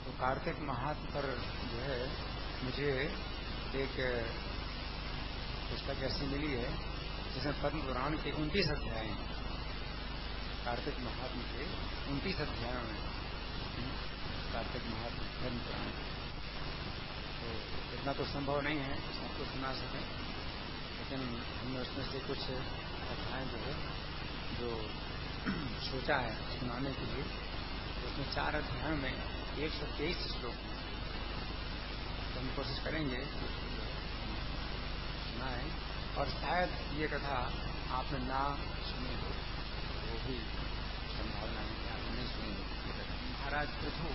तो कार्तिक महात्म पर जो है मुझे एक पुस्तक ऐसी मिली है जिसमें पद्म पुराण के 29 अध्याय हैं। कार्तिक महात्म के 29 अध्यायों में कार्तिक महात्म पद्म पुराण। तो इतना तो संभव नहीं है सबको सुना सकें, लेकिन हमने उसमें से कुछ अध्याय जो है जो सोचा है सुनाने के लिए। उसमें 4 अध्यायों में 123 श्लोक हैं। तो हम कोशिश करेंगे सुनाएं, और शायद ये कथा आपने ना सुनी हो, वो भी संभावना है कि आपने नहीं सुनी हो। महाराज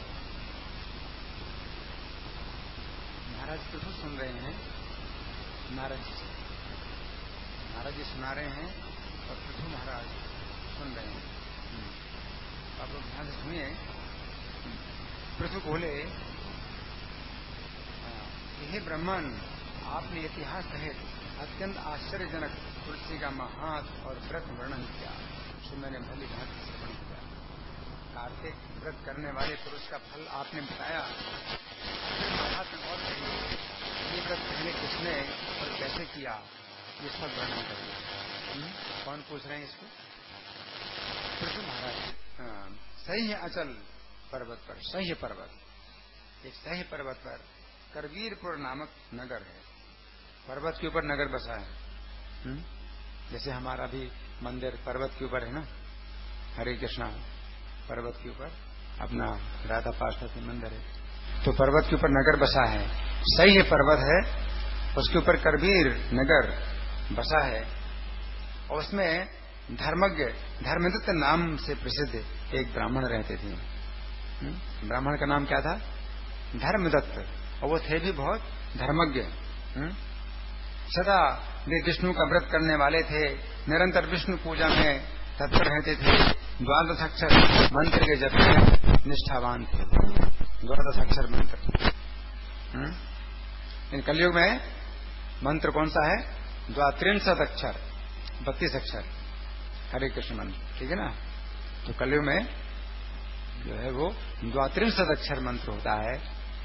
पृथु सुन रहे हैं नारद जी से। नारद जी सुना रहे हैं और पृथु महाराज सुन रहे हैं। आप लोग ध्यान से सुनिए। पृथु बोले, हे ब्राह्मण, आपने इतिहास सहित अत्यंत आश्चर्यजनक तुलसी का महात्म और व्रत वर्णन किया, जो मैंने भली भांति श्रवण किया। कार्तिक व्रत करने वाले पुरुष का फल आपने बताया। महात्म और ये व्रत पहले किसने और कैसे किया, ये सब वर्णन करिए। कौन पूछ रहे हैं इसको? पृथु महाराज। सही है अचल पर्वत पर, सह्य पर्वत, एक सह्य पर्वत पर करवीरपुर नामक नगर है। पर्वत के ऊपर नगर बसा है। जैसे हमारा भी मंदिर पर्वत के ऊपर है ना, हरे कृष्णा पर्वत के ऊपर अपना राधा पार्षद मंदिर है। तो पर्वत के ऊपर नगर बसा है, सह्य पर्वत है, उसके ऊपर करवीर नगर बसा है। और उसमें धर्मज्ञ धर्मदत्त नाम से प्रसिद्ध एक ब्राह्मण रहते थे। ब्राह्मण का नाम क्या था? धर्मदत्त। और वो थे भी बहुत धर्मज्ञ। सदा वे विष्णु का व्रत करने वाले थे, निरंतर विष्णु पूजा में तत्पर रहते थे, 12 अक्षर मंत्र के जप में निष्ठावान थे। 12 अक्षर मंत्र। इन कलयुग में मंत्र कौन सा है? 32 अक्षर, 32 अक्षर हरे कृष्ण मंत्र, ठीक है ना। तो कलयुग में जो है वो 32 अक्षर मंत्र होता है।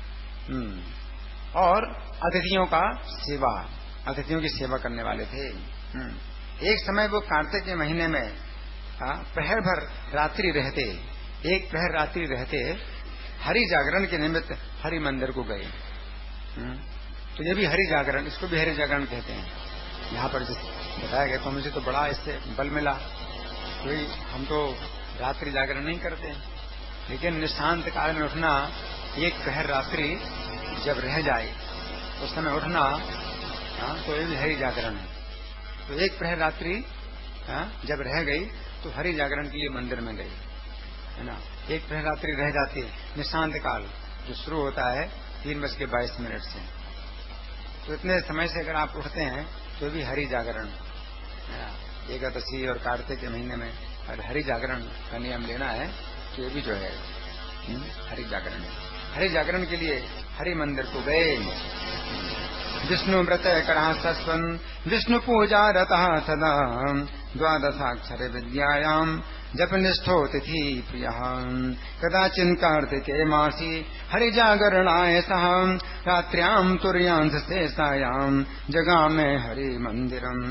और अतिथियों का सेवा, अतिथियों की सेवा करने वाले थे। एक समय वो कार्तिक के महीने में प्रहर भर रात्रि रहते, एक प्रहर रात्रि रहते हरि जागरण के निमित्त हरि मंदिर को गए। तो ये भी हरि जागरण, इसको भी हरि जागरण कहते हैं। यहाँ पर बताया गया, तो मुझे तो बड़ा इससे बल मिला। कोई हम तो रात्रि जागरण नहीं करते, लेकिन निशांत काल में उठना, एक प्रहर रात्रि जब रह जाए उस समय उठना, तो ये भी हरि जागरण है। तो एक प्रहर रात्रि जब रह गई तो हरि जागरण के लिए मंदिर में गई, है ना। एक प्रहर रात्रि रह जाती है, निशांत काल जो शुरू होता है 3:22 से। तो इतने समय से अगर आप उठते हैं तो भी हरि जागरण, एकादशी और कार्तिक के महीने में हरि जागरण का नियम लेना है। तो ये भी जो है हरि जागरण है। हरि जागरण के लिए हरि मंदिर को गए। विष्णु व्रत करः सस्वन विष्णु पूजा रतः सदा 12 विद्यायाम जप निष्ठो तिथि प्रियः कदाचिन् कार्तिके मासी हरि जागरणाय सह रात्र्याम तुर्यांश शेषायाम जगामे हरि मंदिरम।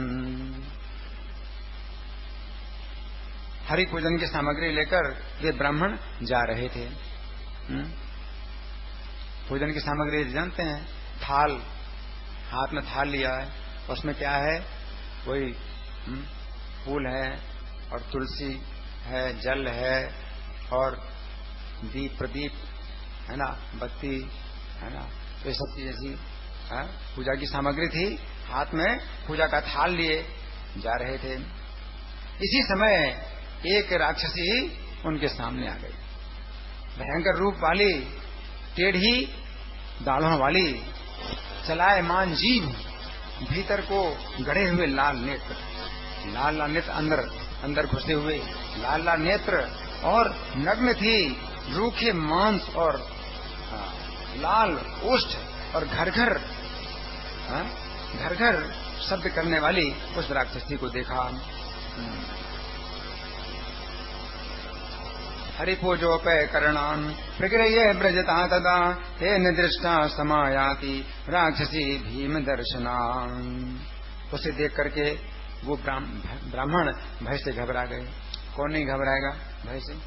हरि पूजन की सामग्री लेकर वे ब्राह्मण जा रहे थे। पूजन की सामग्री जानते हैं, थाल, हाथ में थाल लिया है, उसमें क्या है? कोई फूल है और तुलसी है, जल है और दीप प्रदीप है ना, बत्ती है ना। तो ये सब चीज ऐसी पूजा की सामग्री थी। हाथ में पूजा का थाल लिए जा रहे थे। इसी समय एक राक्षसी उनके सामने आ गई, भयंकर रूप वाली, टेढ़ी दाढ़ों वाली, चलायमान जीभ, भीतर को गड़े हुए लाल नेत्र, लाल लाल नेत्र अंदर घुसे हुए लाल लाल नेत्र, और नग्न थी, रूखे मांस और लाल ओष्ठ, और घर घर शब्द करने वाली उस राक्षसी को देखा। हरिपूजोपय करणान प्रगृह्य ब्रजता तदा हे निदृष्टा समायाति राक्षसी भीम दर्शनान। उसे देख करके वो ब्राह्मण भय से घबरा गए। कौन नहीं घबराएगा भय से?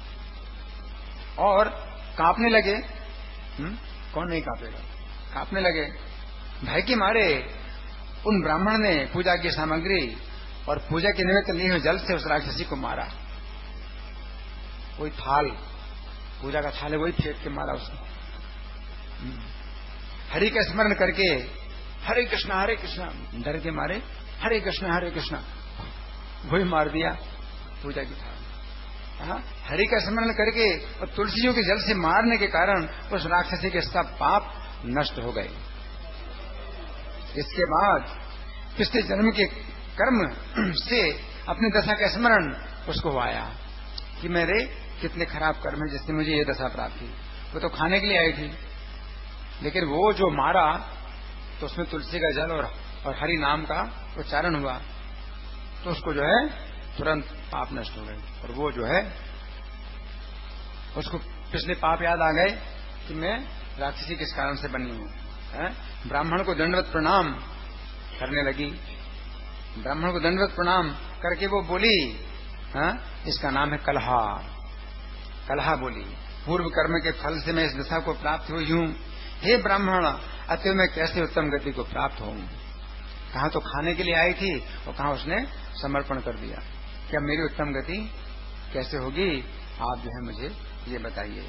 और कांपने लगे। कौन नहीं कांपेगा? कांपने लगे भय के मारे। उन ब्राह्मण ने पूजा की सामग्री और पूजा के निमित्त लिए हुए जल से उस राक्षसी को मारा। कोई थाल, पूजा का थाल है, वही फेंक के मारा उसने। हरि का स्मरण करके हरे कृष्णा डर के मारे हरे कृष्णा वही मार दिया पूजा की थाल। हरि का स्मरण करके और तुलसियों के जल से मारने के कारण उस राक्षसी के सब पाप नष्ट हो गए। इसके बाद पिछले जन्म के कर्म से अपनी दशा का स्मरण उसको आया कि मेरे कितने खराब कर्म है जिससे मुझे ये दशा प्राप्त हुई। वो तो खाने के लिए आई थी, लेकिन वो जो मारा तो उसमें तुलसी का जल और हरि नाम का उच्चारण हुआ, तो उसको जो है तुरंत पाप नष्ट हो गए। और वो जो है उसको पिछले पाप याद आ गए कि मैं राक्षसी किस कारण से बनी हूं। ब्राह्मण को दंडवत प्रणाम करने लगी। ब्राह्मण को दंडवत प्रणाम करके वो बोली, इसका नाम है कलहा। कलहा बोली, पूर्व कर्म के फल से मैं इस दशा को प्राप्त हुई हूं। हे ब्राह्मण, अतः मैं कैसे उत्तम गति को प्राप्त हूं? कहा तो खाने के लिए आई थी और कहा उसने समर्पण कर दिया। क्या मेरी उत्तम गति कैसे होगी? आप जो है मुझे ये बताइए।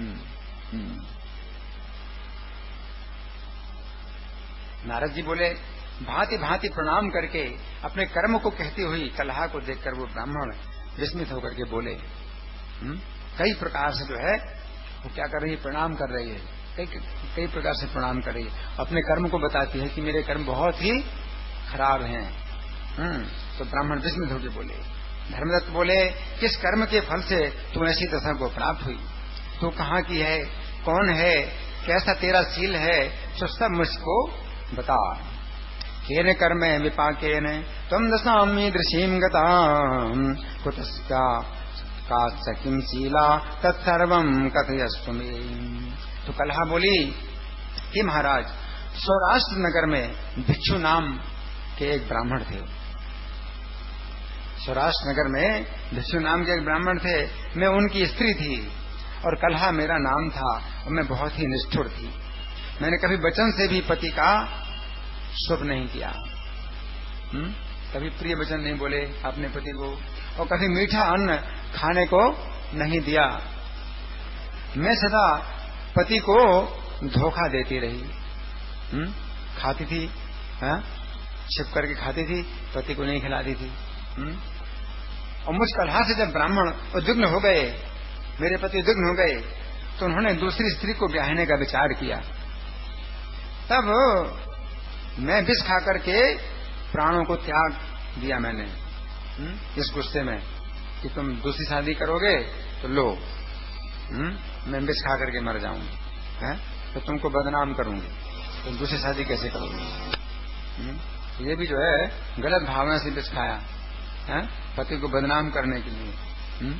नारद जी बोले, भांति भांति प्रणाम करके अपने कर्म को कहती हुई कलहा को देखकर वो ब्राह्मण विस्मित होकर के बोले। कई प्रकार से जो है वो क्या कर रही है? प्रणाम कर रही है। कई प्रकार से प्रणाम कर रही है। अपने कर्म को बताती है कि मेरे कर्म बहुत ही खराब हैं। तो ब्राह्मण विस्मित होकर बोले। धर्मदत्त बोले, किस कर्म के फल से तू ऐसी दशा को प्राप्त हुई? तू कहाँ की है? कौन है? कैसा तेरा शील है? तो सब मुझको बता। केन कर्म विपाकेन त्वं दशाम ईदृशीं गतां कुतस्या कात्सकिं शीला तत्सर्वं कथयस्व मे। तो कलहा बोली, हे महाराज, सौराष्ट्र नगर में भिक्षु नाम के एक ब्राह्मण थे। सौराष्ट्र नगर में भिक्षु नाम के एक ब्राह्मण थे। मैं उनकी स्त्री थी और कलहा मेरा नाम था और मैं बहुत ही निष्ठुर थी। मैंने कभी वचन से भी पति का शुभ नहीं किया। कभी प्रिय वचन नहीं बोले अपने पति को, और कभी मीठा अन्न खाने को नहीं दिया। मैं सदा पति को धोखा देती रही। खाती थी, छिप करके खाती थी, पति को नहीं खिलाती थी। और मुझ कलहा से जब ब्राह्मण उद्विग्न हो गए, मेरे पति उद्विग्न हो गए, तो उन्होंने दूसरी स्त्री को ब्याहने का विचार किया। तब मैं विष खा करके प्राणों को त्याग दिया मैंने, इस गुस्से में कि तुम दूसरी शादी करोगे तो लो, मैं विष खा करके मर जाऊंगी, तो तुमको बदनाम करूंगी, तुम दूसरी शादी कैसे करोगे? ये भी जो है गलत भावना से विष खाया, पति को बदनाम करने के लिए।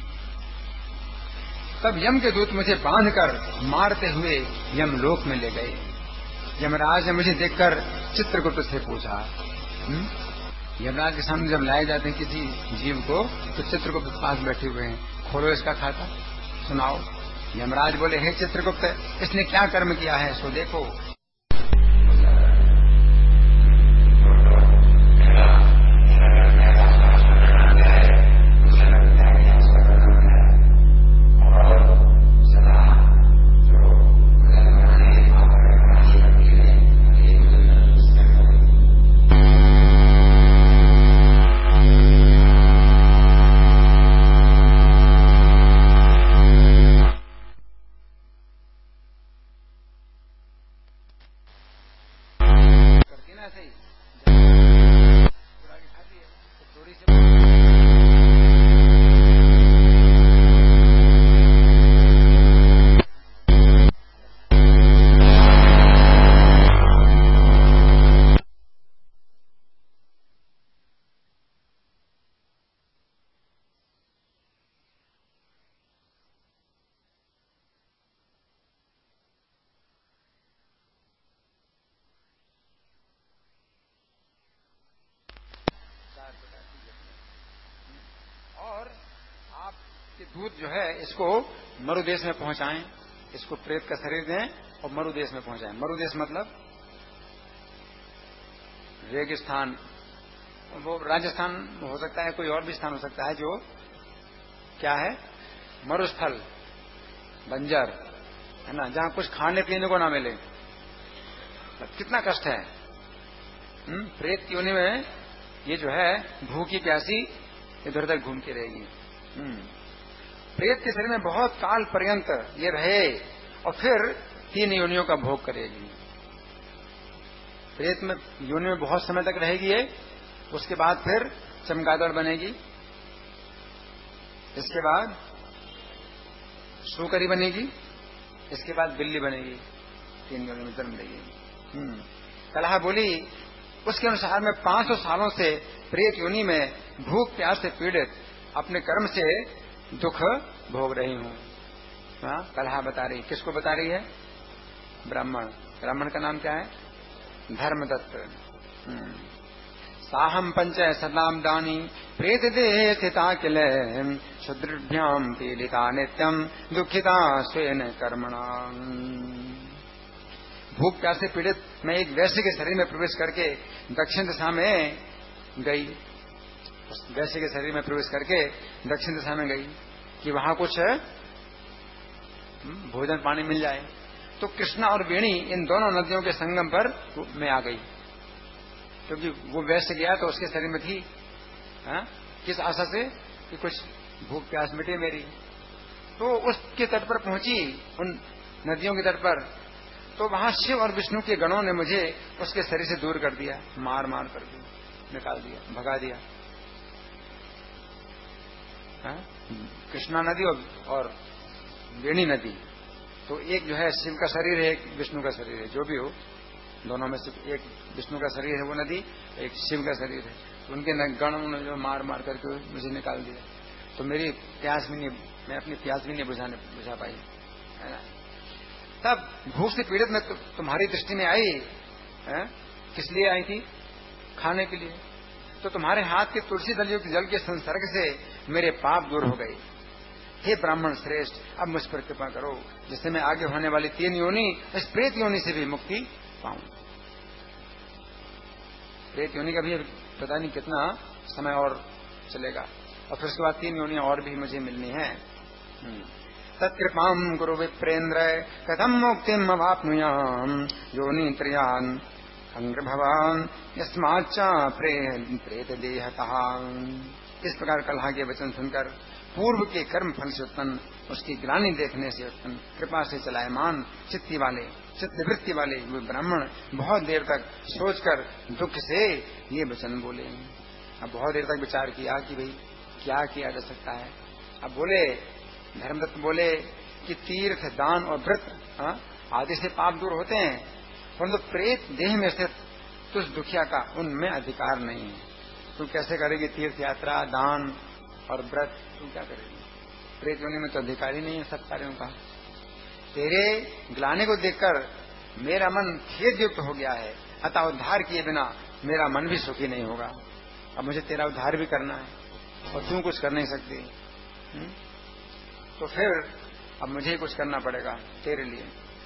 तब यम के दूत मुझे बांधकर मारते हुए यमलोक में ले गए। यमराज ने मुझे देखकर चित्रगुप्त से पूछा। यमराज के सामने जब लाए जाते हैं किसी जीव को, तो चित्रगुप्त पास बैठे हुए हैं, खोलो इसका खाता, सुनाओ। यमराज बोले, हे चित्रगुप्त, इसने क्या कर्म किया है सो देखो। दूत जो है इसको मरुदेश में पहुंचाएं, इसको प्रेत का शरीर दें और मरुदेश में पहुंचाएं। मरुदेश मतलब रेगिस्तान, वो राजस्थान हो सकता है, कोई और भी स्थान हो सकता है जो क्या है, मरुस्थल, बंजर है ना, जहां कुछ खाने पीने को ना मिले। कितना कष्ट है। प्रेत की योनि में ये जो है भूखी प्यासी इधर उधर घूमती रहेगी। प्रेत के शरीर में बहुत काल पर्यंत ये रहे और फिर 3 योनियों का भोग करेगी। प्रेत में योनि में बहुत समय तक रहेगी ये, उसके बाद फिर चमगादड़ बनेगी, इसके बाद सूकरी बनेगी, इसके बाद बिल्ली बनेगी, 3 योनि में जन्म लेगी। कलहा बोली उसके अनुसार मैं 500 सालों से प्रेत योनि में भूख प्यास से पीड़ित अपने कर्म से दुख भोग रही हूं। कलहा बता रही, किसको बता रही है? ब्राह्मण। ब्राह्मण का नाम क्या है? धर्मदत्त। साहम पंच सदाम दानी प्रेत देह स्थिता किल सुदृढ़भ्याम पीड़िता नित्यम दुखिता स्वेन कर्मणा। भूख प्यास से पीड़ित मैं एक वैश्य के शरीर में प्रवेश करके दक्षिण दिशा में गई, उस वैश्य के शरीर में प्रवेश करके दक्षिण दिशा में गई कि वहां कुछ भोजन पानी मिल जाए। तो कृष्णा और वेणी इन दोनों नदियों के संगम पर मैं आ गई, क्योंकि वो वैश्य गया तो उसके शरीर में थी। किस आशा से कि कुछ भूख प्यास मिटे मेरी। तो उसके तट पर पहुंची, उन नदियों के तट पर, तो वहां शिव और विष्णु के गणों ने मुझे उसके शरीर से दूर कर दिया, मार मार करके निकाल दिया, भगा दिया। कृष्णा नदी और वेणी नदी, तो एक जो है शिव का शरीर है, एक विष्णु का शरीर है, जो भी हो दोनों में से एक विष्णु का शरीर है वो नदी, एक शिव का शरीर है। तो उनके गणों ने जो मार मार करके मुझे निकाल दिया। तो मेरी प्यास भी नहीं, मैं अपनी प्यास भी नहीं बुझा पाई, है ना। तब भूख से पीड़ित में तुम्हारी दृष्टि में आई। किस लिए आई थी? खाने के लिए। तो तुम्हारे हाथ के तुलसी दलयुक्त जल के संसर्ग से मेरे पाप दूर हो गए। हे ब्राह्मण श्रेष्ठ, अब मुझ पर कृपा करो, जिससे मैं आगे होने वाली 3 योनि, इस प्रेत योनि से भी मुक्ति पाऊं। प्रेत योनि का भी पता नहीं कितना समय और चलेगा, और फिर उसके बाद 3 योनियां और भी मुझे मिलनी है। तत्कृपां गुरु विप्रेन्द्र कथम मुक्तिम अवाप्नुयाम योनि त्रयान अंग्र भवान यस्माच्चा प्रेत देहतः। इस प्रकार कलहा के वचन सुनकर पूर्व के कर्म फल से उत्पन्न, उसकी ग्लानि देखने से उत्पन्न, कृपा से चलायमान चित्तवृत्ति वाले वे ब्राह्मण बहुत देर तक सोचकर दुख से ये वचन बोले। अब बहुत देर तक विचार किया कि भाई क्या किया जा सकता है। अब बोले, धर्मदत्त बोले कि तीर्थ, दान और व्रत आदि से पाप दूर होते हैं, परंतु प्रेत देह में स्थित तुझ दुखिया का उनमें अधिकार नहीं है। तू कैसे करेगी तीर्थ यात्रा, दान और व्रत? तू क्या करेगी? प्रेत योनि में तो अधिकार ही नहीं है सब कार्यों का। तेरे ग्लानि को देखकर मेरा मन खेद युक्त हो गया है, अतः उद्धार किए बिना मेरा मन भी सुखी नहीं होगा। अब मुझे तेरा उद्धार भी करना है और तू कुछ कर नहीं सकती। तो फिर अब मुझे कुछ करना पड़ेगा तेरे लिए।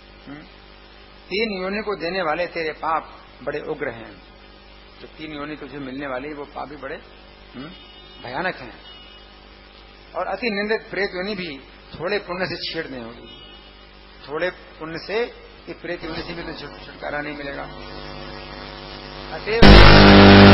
3 योनि को देने वाले तेरे पाप बड़े उग्र हैं। जो 3 योनि तुझे मिलने वाली वो पाप भी बड़े भयानक हैं, और अति निंदित प्रेत योनि भी थोड़े पुण्य से छेड़ने होगी। थोड़े पुण्य से ये प्रेत योनि से भी तो छुटकारा नहीं मिलेगा। अतएव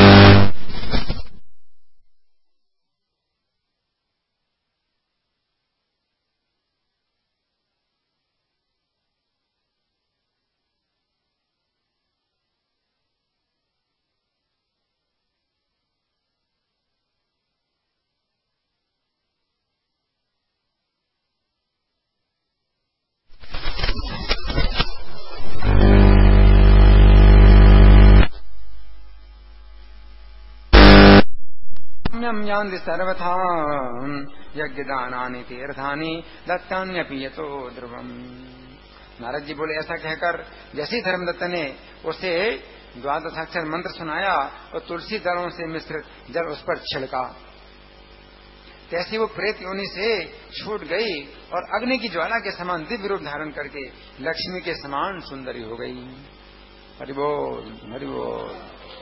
यान्ति सर्वथा यज्ञदानानि तीर्थानि दत्तान्यपि यतो ध्रुवम्। नारद जी बोले, ऐसा कहकर जैसे ही धर्मदत्त ने उसे 12 मंत्र सुनाया और तुलसी दलों से मिश्रित जल उस पर छिड़का, कैसी वो प्रेत योनि से छूट गई और अग्नि की ज्वाला के समान दिव्य रूप धारण करके लक्ष्मी के समान सुंदरी हो गई। हरि बोल हरि बोल।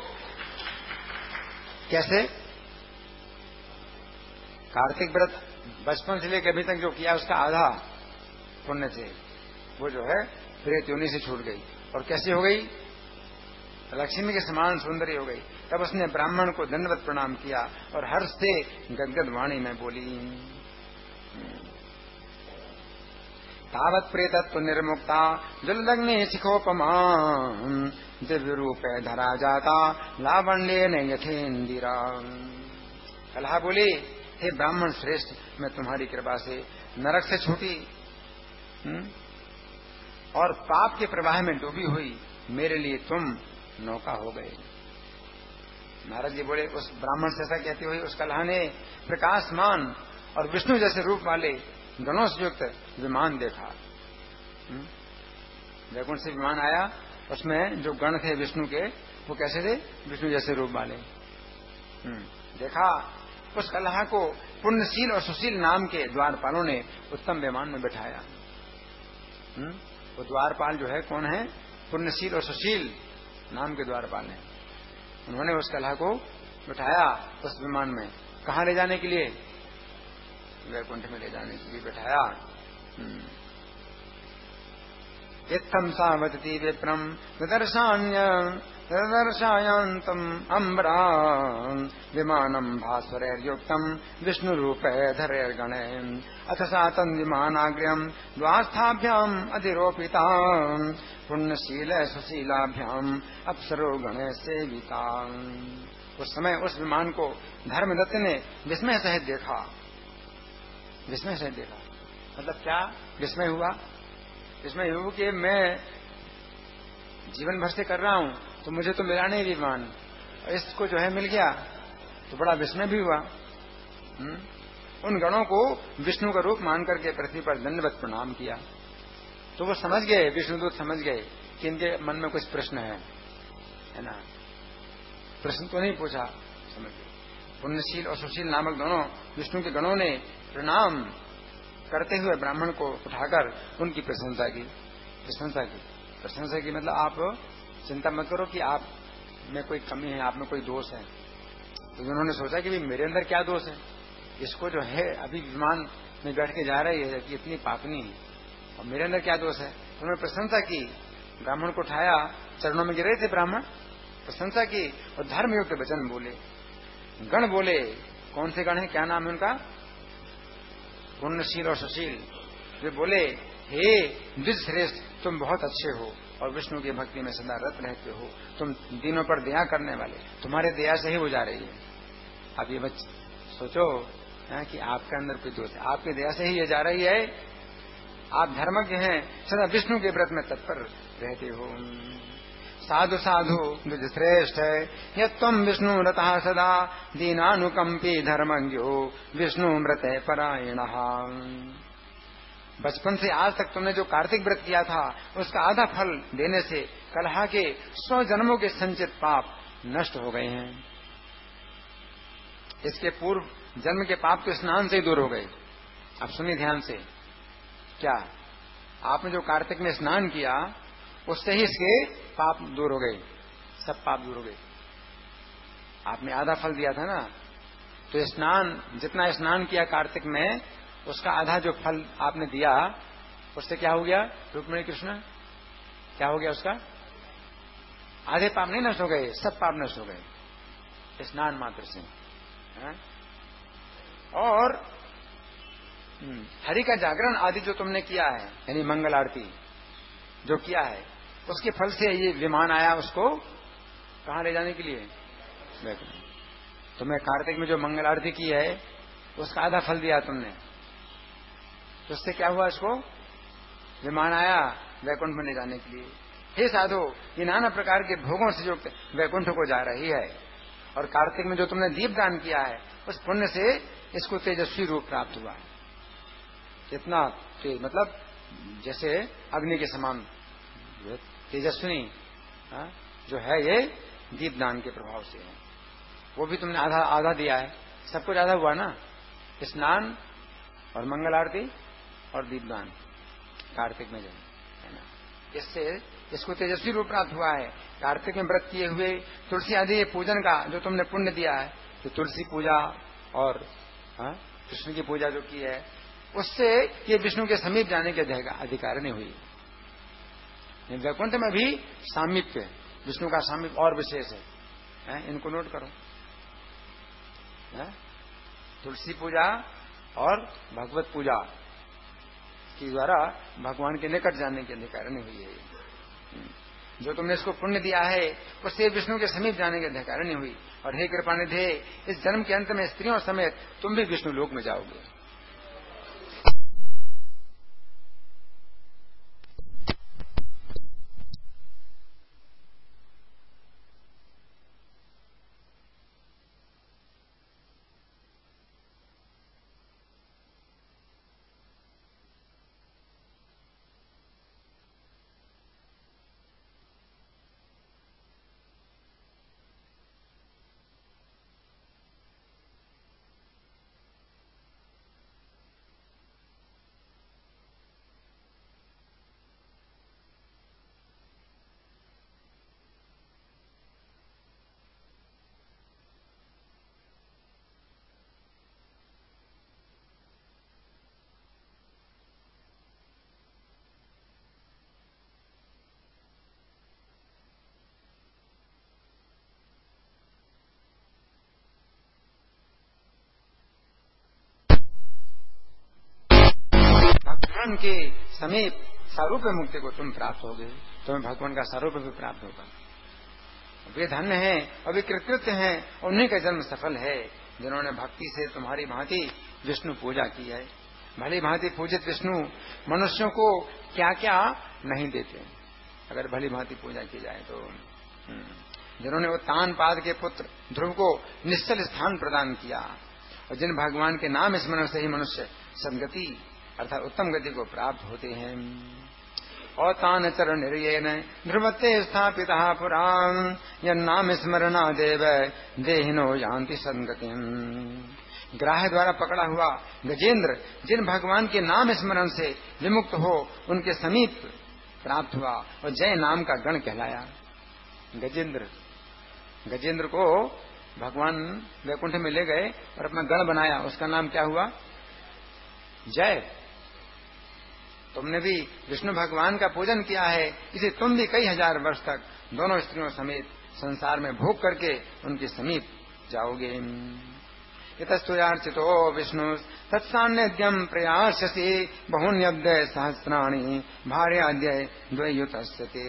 कैसे? कार्तिक व्रत बचपन से लेकर अभी तक जो किया उसका आधा पुण्य से वो जो है प्रेत योनि से छूट गई। और कैसी हो गई? लक्ष्मी के समान सुंदरी हो गई। तब उसने ब्राह्मण को दंडवत प्रणाम किया और हर्ष से गदगद वाणी में बोली, तावत प्रेतत्व निर्मुक्ता जलदग्नि शिखोपमा दिव्य रूपे धरा जाता लावण्य ने यथेन्द्रा। कलहा बोली, हे ब्राह्मण श्रेष्ठ, मैं तुम्हारी कृपा से नरक से छूटी और पाप के प्रवाह में डूबी हुई मेरे लिए तुम नौका हो गए। नारद जी बोले, उस ब्राह्मण से ऐसा कहती हुई उस कलहा ने प्रकाशमान और विष्णु जैसे रूप वाले गणों से युक्त विमान देखा। वैकुंठ से विमान आया, उसमें जो गण थे विष्णु के वो कैसे थे? विष्णु जैसे रूप वाले। देखा उस कलहा को पुण्यशील और सुशील नाम के द्वारपालों ने उत्तम विमान में बिठाया। वो द्वारपाल जो है कौन है? पुण्यशील और सुशील नाम के द्वारपाल हैं। उन्होंने उस कलहा को बिठाया उस विमान में। कहाँ ले जाने के लिए? वैकुंठ में ले जाने के लिए बिठाया। इत्थं सावदति विप्रम ददर्शायान्तम् अम्बरा विमानम् भास्वरैर्युक्तम् विष्णुरूपैर्धरैर्गणे अथ सा तन्विमानाग्र्यम् द्वास्थाभ्याम् अधिरोपिता पुण्यशील सुशीलाभ्याम् अप्सरो गणे सेविता। उस समय उस विमान को धर्मदत्त ने विस्मय सहित देखा। विस्मय सहित देखा मतलब क्या विस्मय हुआ? विस्मय हुआ कि मैं जीवन भर से कर रहा हूं तो मुझे तो मिला नहीं विमान, इसको जो है मिल गया तो बड़ा विस्मय भी हुआ। उन गणों को विष्णु का रूप मान करके पृथ्वी पर दंडवत प्रणाम किया। तो वो समझ गए, विष्णुदूत समझ गए कि इनके मन में कुछ प्रश्न है ना। प्रश्न तो नहीं पूछा, समझ गए। पुण्यशील और सुशील नामक दोनों विष्णु के गणों ने प्रणाम करते हुए ब्राह्मण को उठाकर उनकी प्रशंसा की। प्रशंसा की मतलब आप चिंता मत करो कि आप में कोई कमी है, आप में कोई दोष है। तो उन्होंने सोचा कि मेरे अंदर क्या दोष है, इसको जो है अभी विमान में बैठ के जा रही है कि इतनी पापनी है और मेरे अंदर क्या दोष है। तो उन्होंने प्रशंसा की, ब्राह्मण को उठाया, चरणों में गिरे थे ब्राह्मण, प्रशंसा की और धर्मयुक्त वचन बोले। गण बोले, कौन से गण है, क्या नाम है उनका? पुण्यशील और सुशील। वे बोले, हे द्विज श्रेष्ठ, तुम बहुत अच्छे हो और विष्णु की भक्ति में सदा रत रहते हो। तुम दिनों पर दया करने वाले, तुम्हारे दया से ही हो जा रही है। अब ये बच्चे सोचो कि आपके अंदर कोई दोष है, आपकी दया से ही ये जा रही है। आप धर्मज्ञ हैं, सदा विष्णु के व्रत में तत्पर रहते हो। साधु साधु द्विज श्रेष्ठ है यह तुम विष्णु रतः सदा दीनानुकंपी धर्मज्ञो विष्णु व्रत परायण। बचपन से आज तक तुमने जो कार्तिक व्रत किया था उसका आधा फल देने से कलहा के 100 जन्मों के संचित पाप नष्ट हो गए हैं। इसके पूर्व जन्म के पाप तो स्नान से ही दूर हो गए। अब सुनिए ध्यान से, क्या आपने जो कार्तिक में स्नान किया उससे ही इसके पाप दूर हो गए, सब पाप दूर हो गए। आपने आधा फल दिया था ना, तो स्नान, जितना स्नान किया कार्तिक में उसका आधा जो फल आपने दिया उससे क्या हो गया? रुक्मिणी कृष्ण क्या हो गया उसका? आधे पाप नहीं नष्ट हो गए, सब पाप नष्ट हो गए स्नान मात्र से। और हरि का जागरण आदि जो तुमने किया है, यानी मंगल आरती जो किया है, उसके फल से ये विमान आया उसको कहाँ ले जाने के लिए? तुमने कार्तिक में जो मंगल आरती की है उसका आधा फल दिया तुमने, तो उससे क्या हुआ? इसको विमान आया वैकुंठ में ले जाने के लिए। हे साधु, ये नाना प्रकार के भोगों से युक्त वैकुंठ को जा रही है। और कार्तिक में जो तुमने दीप दान किया है उस पुण्य से इसको तेजस्वी रूप प्राप्त हुआ है। इतना तेज, मतलब जैसे अग्नि के समान तेजस्विनी जो है, ये दीप दान के प्रभाव से है। वो भी तुमने आधा आधा दिया है, सब कुछ आधा हुआ ना। स्नान और मंगल आरती और दीपदान कार्तिक में जो है ना, इससे इसको तेजस्वी रूप प्राप्त हुआ है। कार्तिक में व्रत किए हुए तुलसी आदि पूजन का जो तुमने पुण्य दिया है, तो तुलसी पूजा और कृष्ण की पूजा जो की है, उससे ये विष्णु के समीप जाने के अधिकार नहीं हुई। वैकुंठ में भी सामीप्य, विष्णु का सामीप्य और विशेष है, इनको नोट करो। तुलसी पूजा और भगवत पूजा के द्वारा भगवान के निकट जाने के अधिकार नहीं हुई है। जो तुमने इसको पुण्य दिया है, उससे विष्णु के समीप जाने के अधिकार नहीं हुई। और हे कृपानिधे, इस जन्म के अंत में स्त्रियों समेत तुम भी विष्णु लोक में जाओगे। भगवान के समीप सारूप्य मुक्ति को तुम प्राप्त होगे, तुम्हें भगवान का सारूप्य भी प्राप्त होगा। वे धन्य हैं और वे कृतकृत्य हैं, उन्हीं का जन्म सफल है जिन्होंने भक्ति से तुम्हारी भांति विष्णु पूजा की है। भली भांति पूजित विष्णु मनुष्यों को क्या क्या नहीं देते, अगर भली भांति पूजा की जाए तो। जिन्होंने वो तानपाद के पुत्र ध्रुव को निश्चल स्थान प्रदान किया, और जिन भगवान के नाम स्मरण से ही मनुष्य सदगति अर्थात उत्तम गति को प्राप्त होते हैं। और तान चरण निर्येन ध्रुवते स्थापिता पुराण यन्नाम स्मरणा देव देहिनो यान्ति सद्गतिम्। ग्राह द्वारा पकड़ा हुआ गजेंद्र जिन भगवान के नाम स्मरण से विमुक्त हो उनके समीप प्राप्त हुआ और जय नाम का गण कहलाया। गजेंद्र को भगवान वैकुंठ में ले गए और अपना गण बनाया, उसका नाम क्या हुआ? जय। तुमने भी विष्णु भगवान का पूजन किया है, इसे तुम भी कई हजार वर्ष तक दोनों स्त्रियों समेत संसार में भोग करके उनके समीप जाओगे। इतस्तुयार्चितो विष्णु तत्सान्निध्यम प्रयास्यसि बहुन्यब्दय सहस्राणि भार्याद्य द्वयुतस्यते।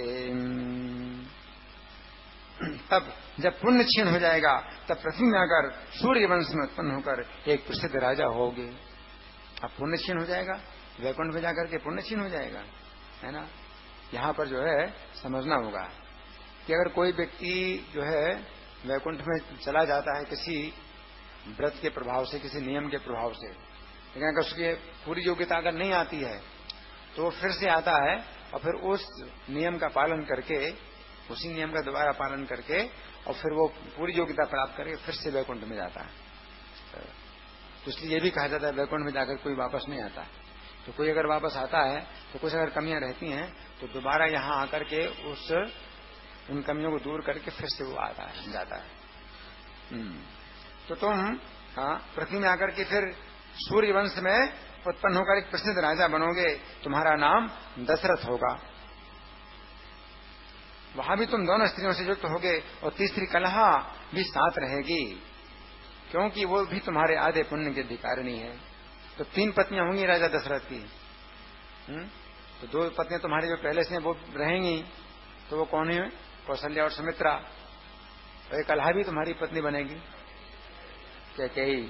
तब जब पुण्य क्षीण हो जाएगा, तब पृथ्वी में आकर सूर्य वंश में उत्पन्न होकर एक प्रसिद्ध राजा होगे। अब पुण्य क्षीण हो जाएगा, वैकुंठ में जाकर के पुण्य क्षीण हो जाएगा, है ना। यहाँ पर जो है समझना होगा कि अगर कोई व्यक्ति जो है वैकुंठ में चला जाता है किसी व्रत के प्रभाव से, किसी नियम के प्रभाव से, लेकिन अगर उसकी पूरी योग्यता अगर नहीं आती है तो वो फिर से आता है और फिर उस नियम का पालन करके, उसी नियम का दोबारा पालन करके और फिर वो पूरी योग्यता प्राप्त करके फिर से वैकुंठ में जाता है। तो इसलिए ये भी कहा जाता है वैकुंठ में जाकर कोई वापस नहीं आता। तो कोई अगर वापस आता है तो कुछ अगर कमियां रहती हैं तो दोबारा यहाँ आकर के उन कमियों को दूर करके फिर से वो आता है, जाता है। तो तुम पृथ्वी में आकर के फिर सूर्य वंश में उत्पन्न होकर एक प्रसिद्ध राजा बनोगे, तुम्हारा नाम दशरथ होगा। वहां भी तुम दोनों स्त्रियों से युक्त होगे और तीसरी कलहा भी साथ रहेगी, क्योंकि वो भी तुम्हारे आधे पुण्य की अधिकारिणी है। तो 3 पत्नियां होंगी राजा दशरथ की। तो 2 पत्नियां तुम्हारी जो पहले से वो रहेंगी, तो वो कौन है? कौशल्या और सुमित्रा। और एक कलहा भी तुम्हारी पत्नी बनेगी, क्या कही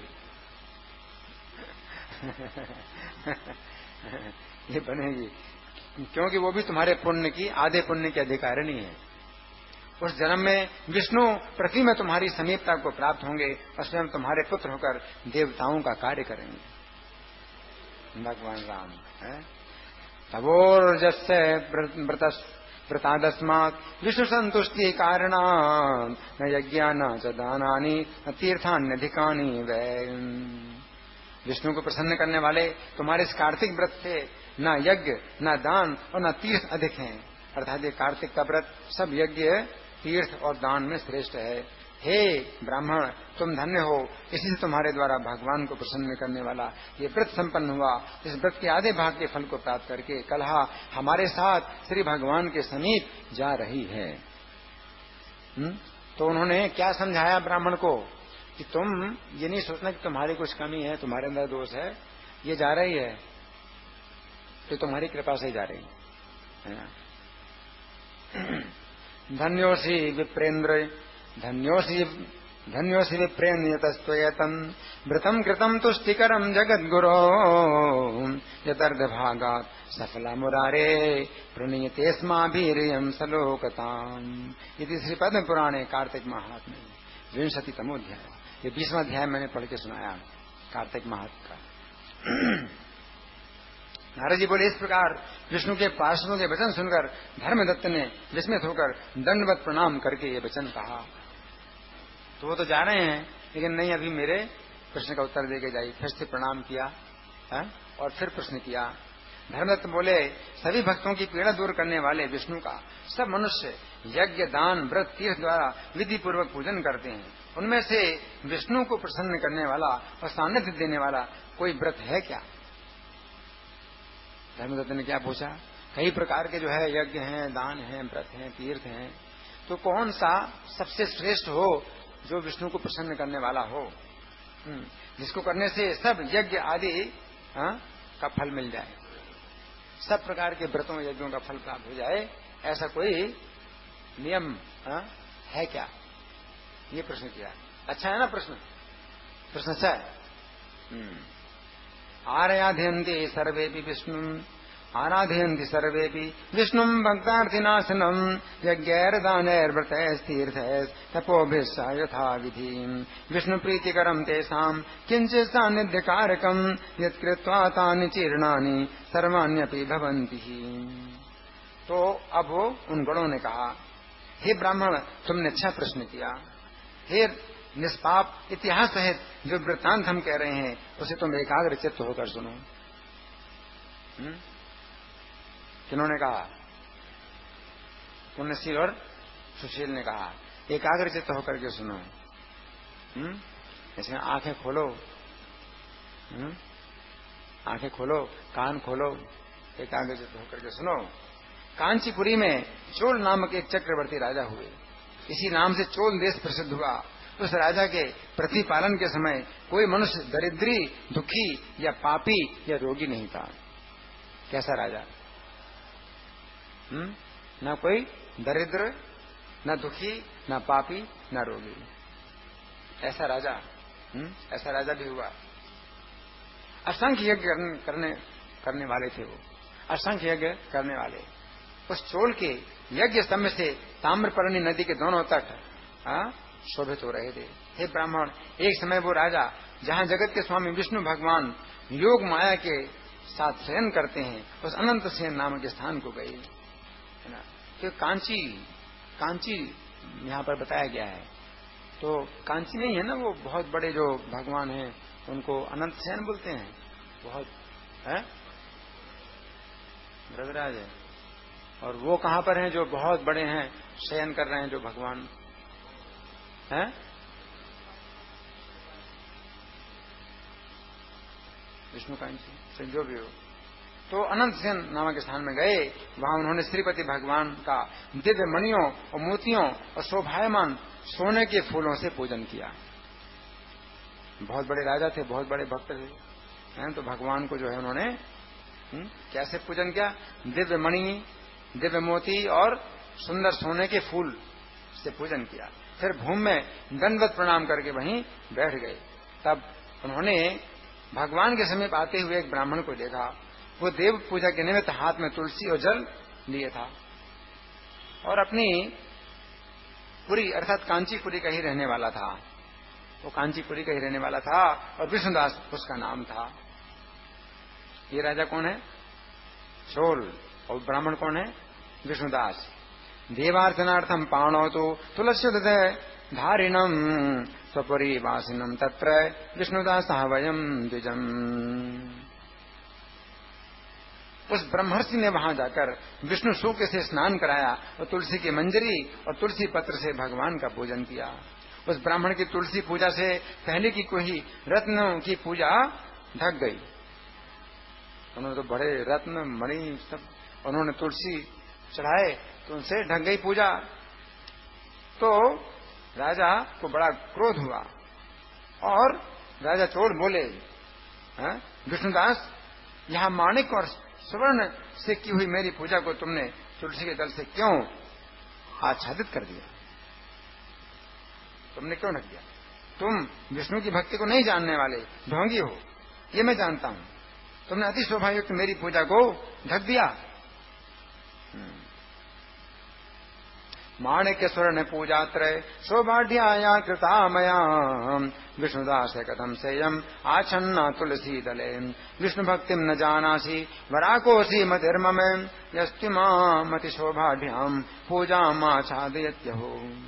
ये बनेगी, क्योंकि वो भी तुम्हारे पुण्य की, आधे पुण्य की अधिकारिणी है। उस जन्म में विष्णु पृथ्वी में तुम्हारी समीपता को प्राप्त होंगे और स्वयं तुम्हारे पुत्र होकर देवताओं का कार्य करेंगे। भगवान राम है। तवोर्जस्य व्रतादस्मात् विष्णु संतुष्टि कारणात् न यज्ञा न च दानानि न तीर्थान्यधिकानि वै। विष्णु को प्रसन्न करने वाले तुम्हारे इस कार्तिक व्रत से न यज्ञ, न दान और न तीर्थ अधिक हैं। अर्थात ये कार्तिक का व्रत सब यज्ञ, तीर्थ और दान में श्रेष्ठ है। हे ब्राह्मण, तुम धन्य हो, इसी से तुम्हारे द्वारा भगवान को प्रसन्न करने वाला ये व्रत संपन्न हुआ। इस व्रत के आधे भाग के फल को प्राप्त करके कलहा हमारे साथ श्री भगवान के समीप जा रही है। तो उन्होंने क्या समझाया ब्राह्मण को कि तुम ये नहीं सोचना कि तुम्हारी कुछ कमी है, तुम्हारे अंदर दोष है। ये जा रही है तो तुम्हारी कृपा से ही जा रही है ना। धन्योसी विप्रेन्द्र, धन्योसी विप्रेण्यतस्त्वयतम् व्रतम् कृतम् तुष्टिकरम् जगद्गुरो यदर्धभागात् सफला मुरारे प्रणीयते स्माभिर्यम् सलोकताम्। इति श्रीपद्म पुराणे कार्तिक महात्म्ये 20तमो अध्याय। ये 20वां अध्याय मैंने पढ़ के सुनाया कार्तिक महात्म्य का। नारद जी बोले, इस प्रकार विष्णु के पार्षदों के वचन सुनकर धर्मदत्त ने विस्मित होकर दंडवत प्रणाम करके ये वचन कहा। तो वो तो जा रहे हैं, लेकिन नहीं, अभी मेरे प्रश्न का उत्तर देके जाइए। फिर से प्रणाम किया है और फिर प्रश्न किया। धर्मदत्त बोले, सभी भक्तों की पीड़ा दूर करने वाले विष्णु का सब मनुष्य यज्ञ, दान, व्रत, तीर्थ द्वारा विधि पूर्वक पूजन करते हैं। उनमें से विष्णु को प्रसन्न करने वाला और सानिध्य देने वाला कोई व्रत है क्या? धर्मदत्त ने क्या पूछा? कई प्रकार के जो है यज्ञ हैं, दान हैं, व्रत हैं, तीर्थ हैं, तो कौन सा सबसे श्रेष्ठ हो जो विष्णु को प्रसन्न करने वाला हो, जिसको करने से सब यज्ञ आदि का फल मिल जाए, सब प्रकार के व्रतों यज्ञों का फल प्राप्त हो जाए, ऐसा कोई नियम है क्या? ये प्रश्न किया। अच्छा है ना प्रश्न? प्रश्न अच्छा है। आराधयन्ति सर्वेपि विष्णुम्, आराधयन्ति सर्वेपि विष्णुम् भक्तार्थिनाशनम् यज्ञैर्दानैर्व्रतैस्तीर्थैस्तपोभिश्च यथा विधिम् विष्णुप्रीतिकरम् तेषाम् किञ्चित् सान्निध्यकारकम् यत्कृत्वा तानि चीर्णानि सर्वाण्यपि भवन्ति। तो अब उन गणों ने कहा, हे ब्राह्मण, तुमने अच्छा प्रश्न किया। हे निष्पाप इतिहास सहित जो वृत्तांत हम कह रहे हैं उसे तुम एकाग्र चित्त होकर सुनो। किन्होंने कहा? पुण्यशील और सुशील ने कहा, एकाग्र चित्त होकर के सुनो। ऐसे आंखें खोलो, आंखें खोलो, कान खोलो, एकाग्र चित्त होकर के सुनो। कांचीपुरी में चोल नामक एक चक्रवर्ती राजा हुए। इसी नाम से चोल देश प्रसिद्ध हुआ। उस राजा के प्रतिपालन के समय कोई मनुष्य दरिद्री, दुखी या पापी या रोगी नहीं था। कैसा राजा? ना कोई दरिद्र, ना दुखी, ना पापी, ना रोगी, ऐसा राजा। ऐसा राजा भी हुआ। असंख्य यज्ञ करने वाले थे वो, असंख्य यज्ञ करने वाले। उस चोल के यज्ञ स्तंभ से ताम्रपर्णी नदी के दोनों तट शोभित हो रहे थे। हे ब्राह्मण, एक समय वो राजा जहाँ जगत के स्वामी विष्णु भगवान योग माया के साथ शयन करते हैं, उस अनंत सेन नामक स्थान को गए, है ना। तो कांची यहाँ पर बताया गया है। तो कांची नहीं है ना, वो बहुत बड़े जो भगवान हैं उनको अनंत सेन बोलते हैं, बहुत है ब्रजराज है। और वो कहाँ पर हैं जो बहुत बड़े हैं, शयन कर रहे हैं जो भगवान हैं? विष्णु कांची जो भी हो। तो अनंत सेन नामक स्थान में गए। वहां उन्होंने श्रीपति भगवान का दिव्य मणियों और मोतियों और शोभायमान सोने के फूलों से पूजन किया। बहुत बड़े राजा थे, बहुत बड़े भक्त थे, तो भगवान को जो है उन्होंने कैसे पूजन किया? दिव्य मणि, दिव्य मोती और सुंदर सोने के फूल से पूजन किया। फिर भूमि में दंडवत प्रणाम करके वहीं बैठ गए। तब उन्होंने भगवान के समीप आते हुए एक ब्राह्मण को देखा। वो देव पूजा के निमित्त हाथ में तुलसी और जल लिए था और अपनी पुरी अर्थात कांचीपुरी का ही रहने वाला था। वो कांचीपुरी का ही रहने वाला था और विष्णुदास उसका नाम था। ये राजा कौन है? चोल। और ब्राह्मण कौन है? विष्णुदास। देवार्चनार्थम पाणो तो तुलसी धारिणम स्वपुरी वासिनम तत्र विष्णुदासः वयम द्विजम्। उस ब्रह्मर्षि ने वहां जाकर विष्णु सूक्त से स्नान कराया और तुलसी की मंजरी और तुलसी पत्र से भगवान का पूजन किया। उस ब्राह्मण की तुलसी पूजा से पहले की कोई रत्न की पूजा ढक गई। उन्होंने तो बड़े रत्न मणि सब उन्होंने तुलसी चढ़ाए तो उनसे ढक गई पूजा। तो राजा को बड़ा क्रोध हुआ और राजा चोर बोले, विष्णुदास, यहां माणिक और स्वर्ण से की हुई मेरी पूजा को तुमने तुलसी के दल से क्यों आच्छादित कर दिया? तुमने क्यों ढक दिया? तुम विष्णु की भक्ति को नहीं जानने वाले ढोंगी हो, ये मैं जानता हूं। तुमने अति शोभायुक्त मेरी पूजा को ढक दिया। माणिक्य स्वर्ण पूजा त्रय शोभाढ्याया कृता मया विष्णुदास कथम सेयम आछन्ना तुलसी दले विष्णु भक्तिम न जानासी वराकोसी मतिर्मम यस्तिमामति शोभाढ्याम पूजा आच्छादयत्यहो।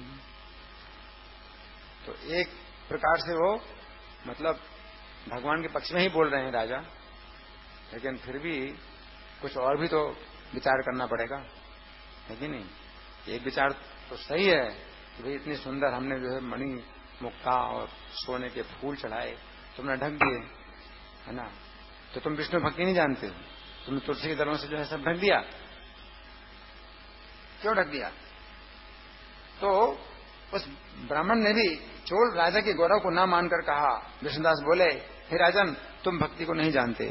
तो एक प्रकार से वो मतलब भगवान के पक्ष में ही बोल रहे हैं राजा, लेकिन फिर भी कुछ और भी तो विचार करना पड़ेगा, है कि नहीं? एक विचार तो सही है कि भाई इतनी सुंदर हमने जो है मणि मुक्ता और सोने के फूल चढ़ाए, तुमने ढक दिए, है ना? तो तुम विष्णु भक्ति नहीं जानते हो, तुमने तुलसी के दलों से जो है सब ढक दिया। क्यों ढक दिया? तो उस ब्राह्मण ने भी चोल राजा के गौरव को ना मानकर कहा। विष्णुदास बोले, हे राजन, तुम भक्ति को नहीं जानते,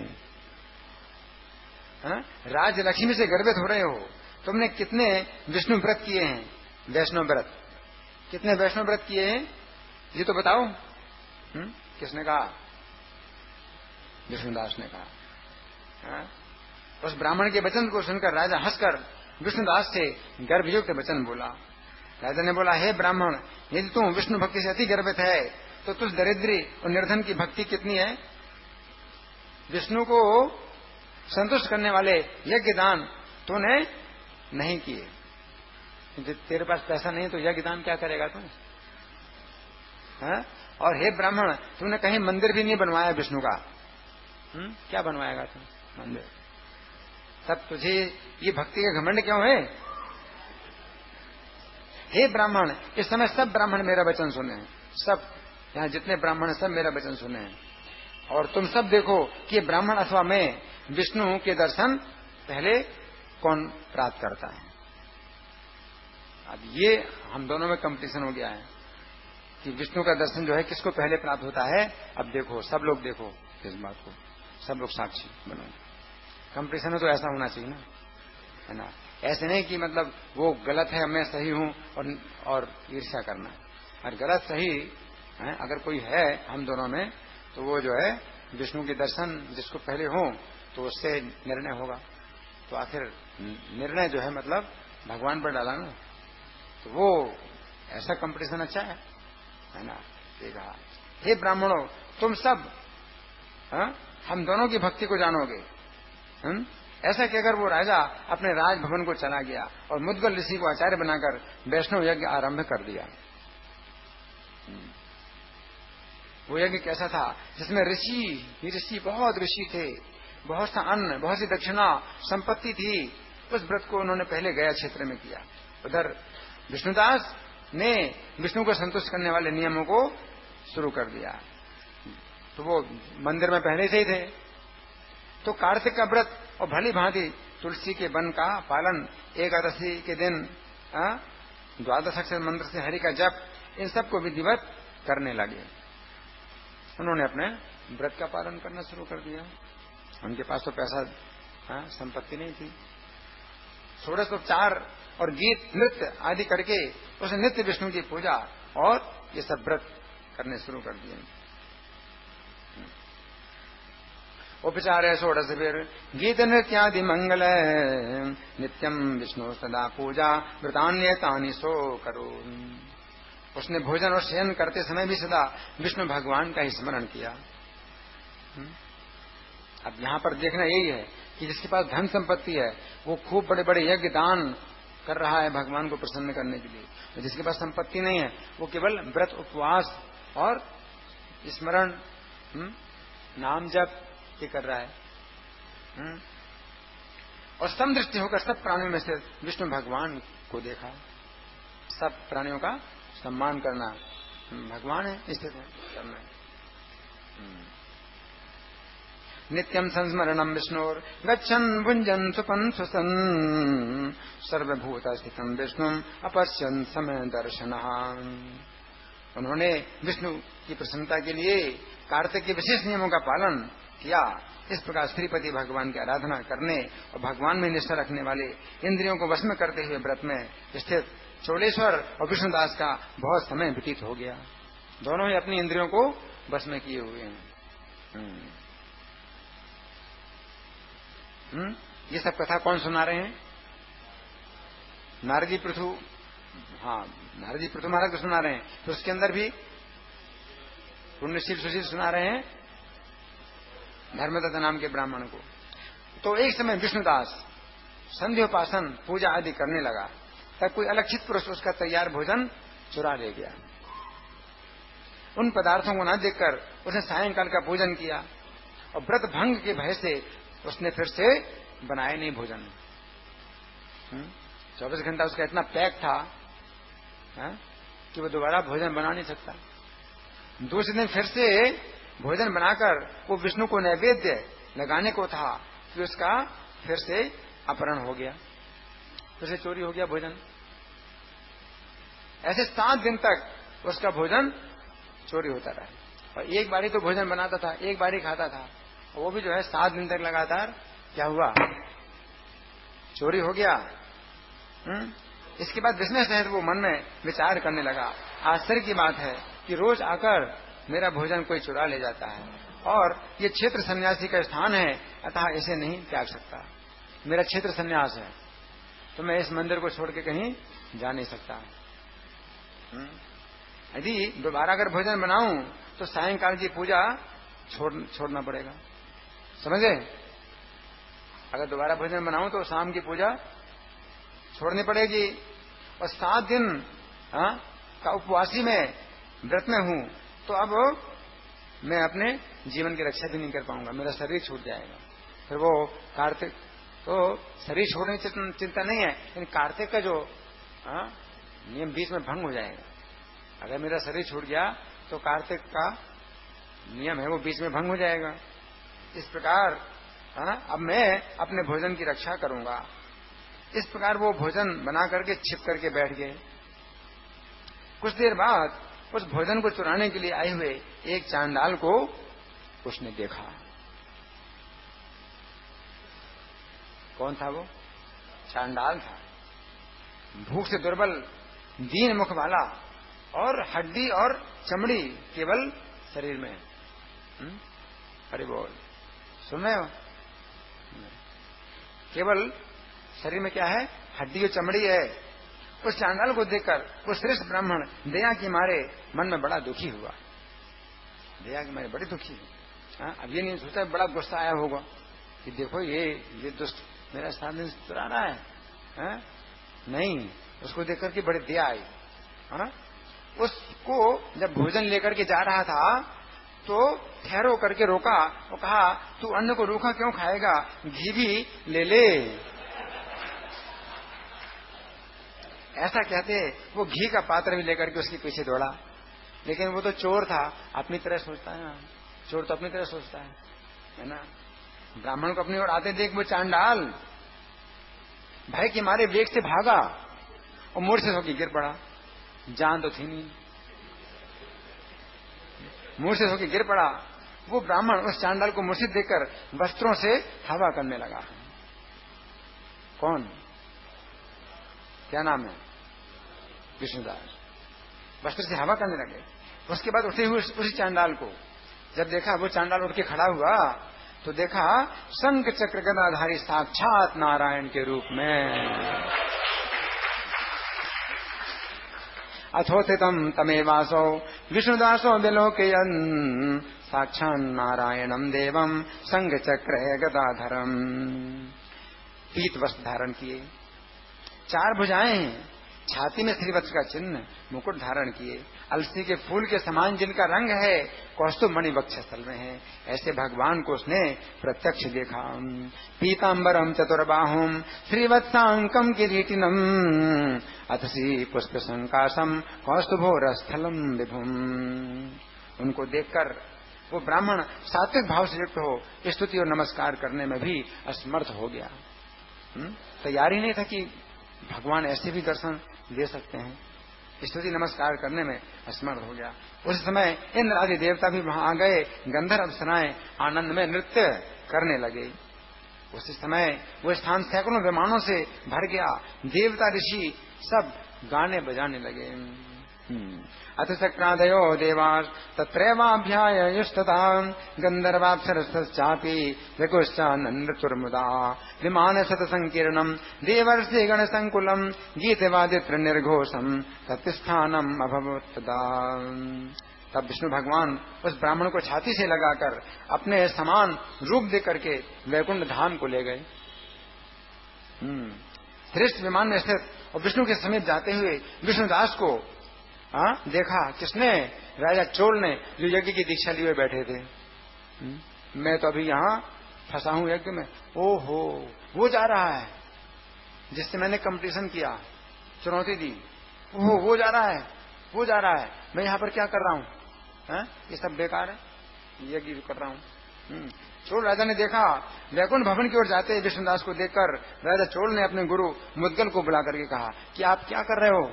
राज लक्ष्मी से गर्वित हो रहे हो। तुमने कितने विष्णु व्रत किए हैं? वैष्णव व्रत कितने वैष्णव व्रत किए हैं ये तो बताओ। किसने कहा? विष्णुदास ने कहा। उस ब्राह्मण के वचन को सुनकर राजा हंसकर विष्णुदास से गर्भयुक्त वचन बोला। राजा ने बोला, हे ब्राह्मण, यदि तू विष्णु भक्ति से अति गर्वित है तो तुझ दरिद्री और निर्धन की भक्ति कितनी है? विष्णु को संतुष्ट करने वाले यज्ञ दान तूने नहीं किए। तेरे पास पैसा नहीं तो यज्ञ दान क्या करेगा तू? और हे ब्राह्मण, तूने कहीं मंदिर भी नहीं बनवाया विष्णु का। क्या बनवाएगा तू मंदिर? तब तुझे ये भक्ति का घमंड क्यों है? हे ब्राह्मण, इस समय सब ब्राह्मण मेरा वचन सुने हैं, सब यहाँ जितने ब्राह्मण हैं सब मेरा वचन सुने हैं, और तुम सब देखो कि ब्राह्मण अथवा मैं विष्णु के दर्शन पहले कौन प्राप्त करता है। अब ये हम दोनों में कंपटीशन हो गया है कि विष्णु का दर्शन जो है किसको पहले प्राप्त होता है। अब देखो, सब लोग देखो इस बात को, सब लोग साक्षी बनो। कंपटीशन तो ऐसा होना चाहिए ना, है ना? ऐसे नहीं कि मतलब वो गलत है मैं सही हूं और ईर्ष्या करना। और गलत सही है अगर कोई है हम दोनों में, तो वो जो है विष्णु के दर्शन जिसको पहले हो तो उससे निर्णय होगा। तो आखिर निर्णय जो है मतलब भगवान पर डाला ना, तो वो ऐसा कंपटीशन अच्छा है ना? ये कहा, हे ब्राह्मणों, तुम सब हम दोनों की भक्ति को जानोगे। ऐसा कहकर वो राजा अपने राजभवन को चला गया और मुद्गल ऋषि को आचार्य बनाकर वैष्णव यज्ञ आरंभ कर दिया। वो यज्ञ कैसा था? जिसमें ऋषि बहुत ऋषि थे, बहुत सा अन्न, बहुत सी दक्षिणा संपत्ति थी। उस व्रत को उन्होंने पहले गया क्षेत्र में किया। उधर विष्णुदास ने विष्णु को संतुष्ट करने वाले नियमों को शुरू कर दिया। तो वो मंदिर में पहले से ही थे। तो कार्तिक का व्रत और भली भांति तुलसी के वन का पालन, एकादशी के दिन द्वादश अक्षर मंत्र से हरि का जप, इन सबको विधिवत करने लगे। उन्होंने अपने व्रत का पालन करना शुरू कर दिया। उनके पास तो पैसा संपत्ति नहीं थी। षोडशोपचार और गीत नृत्य आदि करके उसने नित्य विष्णु की पूजा और ये सब व्रत करने शुरू कर दिए। उपचार षोडश फिर गीत नृत्यादि मंगल नित्यम विष्णु सदा पूजा व्रतान्यतानि सो करो। उसने भोजन और शयन करते समय भी सदा विष्णु भगवान का ही स्मरण किया। अब यहाँ पर देखना यही है कि जिसके पास धन संपत्ति है वो खूब बड़े बड़े यज्ञ दान कर रहा है भगवान को प्रसन्न करने के लिए, और जिसके पास संपत्ति नहीं है वो केवल व्रत उपवास और स्मरण, नाम जप ये कर रहा है। और समदृष्टि होकर सब प्राणियों में से विष्णु भगवान को देखा। सब प्राणियों का सम्मान करना, भगवान है स्थित है सब में। नित्यम संस्मरणम विष्णुर गच्छन भुंजन सुपन सुसन सर्वभूत स्थितम विष्णु अपश्यन समय दर्शन। उन्होंने विष्णु की प्रसन्नता के लिए कार्तिक के विशेष नियमों का पालन किया। इस प्रकार श्रीपति भगवान की आराधना करने और भगवान में निष्ठा रखने वाले, इंद्रियों को वश में करते हुए व्रत में स्थित चोलेश्वर और विष्णुदास का बहुत समय व्यतीत हो गया। दोनों ही अपनी इंद्रियों को वश में किए हुए हैं। ये सब कथा कौन सुना रहे हैं? नारद जी पृथु। हाँ, नारद जी पृथु महाराज को सुना रहे हैं। तो उसके अंदर भी पुण्यशील सुशील सुना रहे हैं धर्मदत्त नाम के ब्राह्मण को। तो एक समय विष्णुदास संध्योपासन पूजा आदि करने लगा, तब कोई अलक्षित पुरुष उसका तैयार भोजन चुरा ले गया। उन पदार्थों को न देखकर उसने सायंकाल का भोजन किया और व्रत भंग के भय से उसने फिर से बनाया नहीं भोजन। 24 घंटा उसका इतना पैक था कि वो दोबारा भोजन बना नहीं सकता। दूसरे दिन फिर से भोजन बनाकर वो विष्णु को नैवेद्य लगाने को था कि उसका फिर से अपहरण हो गया, फिर से चोरी हो गया भोजन। ऐसे 7 दिन तक उसका भोजन चोरी होता रहा। और एक बारी तो भोजन बनाता था, एक बारी खाता था, वो भी जो है 7 दिन तक लगातार क्या हुआ, चोरी हो गया। इसके बाद विस्मय सहित वो मन में विचार करने लगा, आश्चर्य की बात है कि रोज आकर मेरा भोजन कोई चुरा ले जाता है और ये क्षेत्र सन्यासी का स्थान है, अतः इसे नहीं त्याग सकता। मेरा क्षेत्र सन्यास है तो मैं इस मंदिर को छोड़ के कहीं जा नहीं सकता। यदि दोबारा अगर भोजन बनाऊं तो सायंकाल की पूजा छोड़ना पड़ेगा, समझे? अगर दोबारा भोजन बनाऊं तो शाम की पूजा छोड़नी पड़ेगी। और 7 दिन का उपवासी में व्रत में हूं तो अब मैं अपने जीवन की रक्षा भी नहीं कर पाऊंगा, मेरा शरीर छूट जाएगा। फिर वो कार्तिक तो शरीर छोड़ने की चिंता नहीं है, लेकिन कार्तिक का जो नियम बीच में भंग हो जाएगा। अगर मेरा शरीर छूट गया तो कार्तिक का नियम है वो बीच में भंग हो जाएगा। इस प्रकार अब मैं अपने भोजन की रक्षा करूंगा। इस प्रकार वो भोजन बना करके छिप करके बैठ गए। कुछ देर बाद उस भोजन को चुराने के लिए आए हुए एक चांडाल को उसने देखा। कौन था वो? चांडाल था, भूख से दुर्बल, दीन मुख वाला और हड्डी और चमड़ी केवल शरीर में। अरे बोल, सुन रहे हो? केवल शरीर में क्या है? हड्डी और चमड़ी है। उस चांडाल को देखकर वो श्रेष्ठ ब्राह्मण दया के मारे मन में बड़ा दुखी हुआ, दया के मारे बड़ी दुखी। अब ये नहीं सोचा, बड़ा गुस्सा आया होगा कि देखो ये दुष्ट मेरा स्थान चुरा रहा है। नहीं, उसको देख करके बड़ी दया आई। उसको जब भोजन लेकर के जा रहा था तो ठहरो करके रोका और कहा, तू अन्न को रूखा क्यों खाएगा, घी भी ले ले। ऐसा कहते वो घी का पात्र भी लेकर के उसके पीछे दौड़ा। लेकिन वो तो चोर था, अपनी तरह सोचता है ना, चोर तो अपनी तरह सोचता है ना। ब्राह्मण को अपनी ओर आते देख वो चांडाल भय के मारे वेग से भागा और मूर्छित होकर गिर पड़ा। जान तो थी नहीं, मूर्छित होकर गिर पड़ा। वो ब्राह्मण उस चांडाल को मूर्छित देखकर वस्त्रों से हवा करने लगा। कौन? क्या नाम है? विष्णुदास। वस्त्र से हवा करने लगे। उसके बाद उठे हुए उसी चांडाल को जब देखा, वो चांडाल उठ के खड़ा हुआ तो देखा शंख चक्र गदाधारी साक्षात नारायण के रूप में। अथोथितम तमेवासो विष्णुदासो विलोकयन् साक्षात् नारायणम देवम शंख चक्र गदाधरम। पीत वस्त्र धारण किए, 4 भुजाएं हैं, छाती में श्रीवत्स का चिन्ह मुकुट धारण किए, अलसी के फूल के समान जिनका रंग है, कौस्तुभ मणि वक्षस्थल में है, ऐसे भगवान को उसने प्रत्यक्ष देखा। पीतांबरम चतुर्बाहुम श्रीवत्सांकम किरीटिनम अथसी पुष्प संकाशम कौस्तुभोरस्थलम विभुम। उनको देखकर वो ब्राह्मण सात्विक भाव से युक्त हो स्तुति और नमस्कार करने में भी असमर्थ हो गया। तैयारी नहीं था कि भगवान ऐसे भी दर्शन दे सकते हैं, स्तुति नमस्कार करने में असमर्थ हो गया। उस समय इंद्र आदि देवता भी वहां आ गए, गंधर्व अप्सराएं आनंद में नृत्य करने लगे। उसी समय वो स्थान सैकड़ों विमानों से भर गया, देवता ऋषि सब गाने बजाने लगे। अथ चक्रादयो देवास तत्रैवाभ्याय युष्टता गंधर्वाप्सरश्चापि विगुश्चानन्दचुर्मुदा विमान शत संकीर्णम देवर्षि गण संकुलम गीतवादित्र निर्घोषम तत्स्थानम अभवत् तदा। तब विष्णु भगवान उस ब्राह्मण को छाती से लगाकर अपने समान रूप दे करके वैकुंठ धाम को ले गए। श्रेष्ठ विमान में स्थित और विष्णु के समीप जाते हुए विष्णुदास को देखा। किसने? राजा चोल ने, जो यज्ञ की दीक्षा लिए बैठे थे। मैं तो अभी यहाँ फंसा हूं यज्ञ में। ओहो, वो जा रहा है जिससे मैंने कंपटीशन किया, चुनौती दी। ओहो, वो जा रहा है, वो जा रहा है, मैं यहाँ पर क्या कर रहा हूँ? ये सब बेकार है, यज्ञ कर रहा हूँ। चोल राजा ने देखा, वैकुंठ भवन की ओर जाते विष्णुदास को देखकर राजा चोल ने अपने गुरु मुद्गल को बुला करके कहा कि आप क्या कर रहे हो?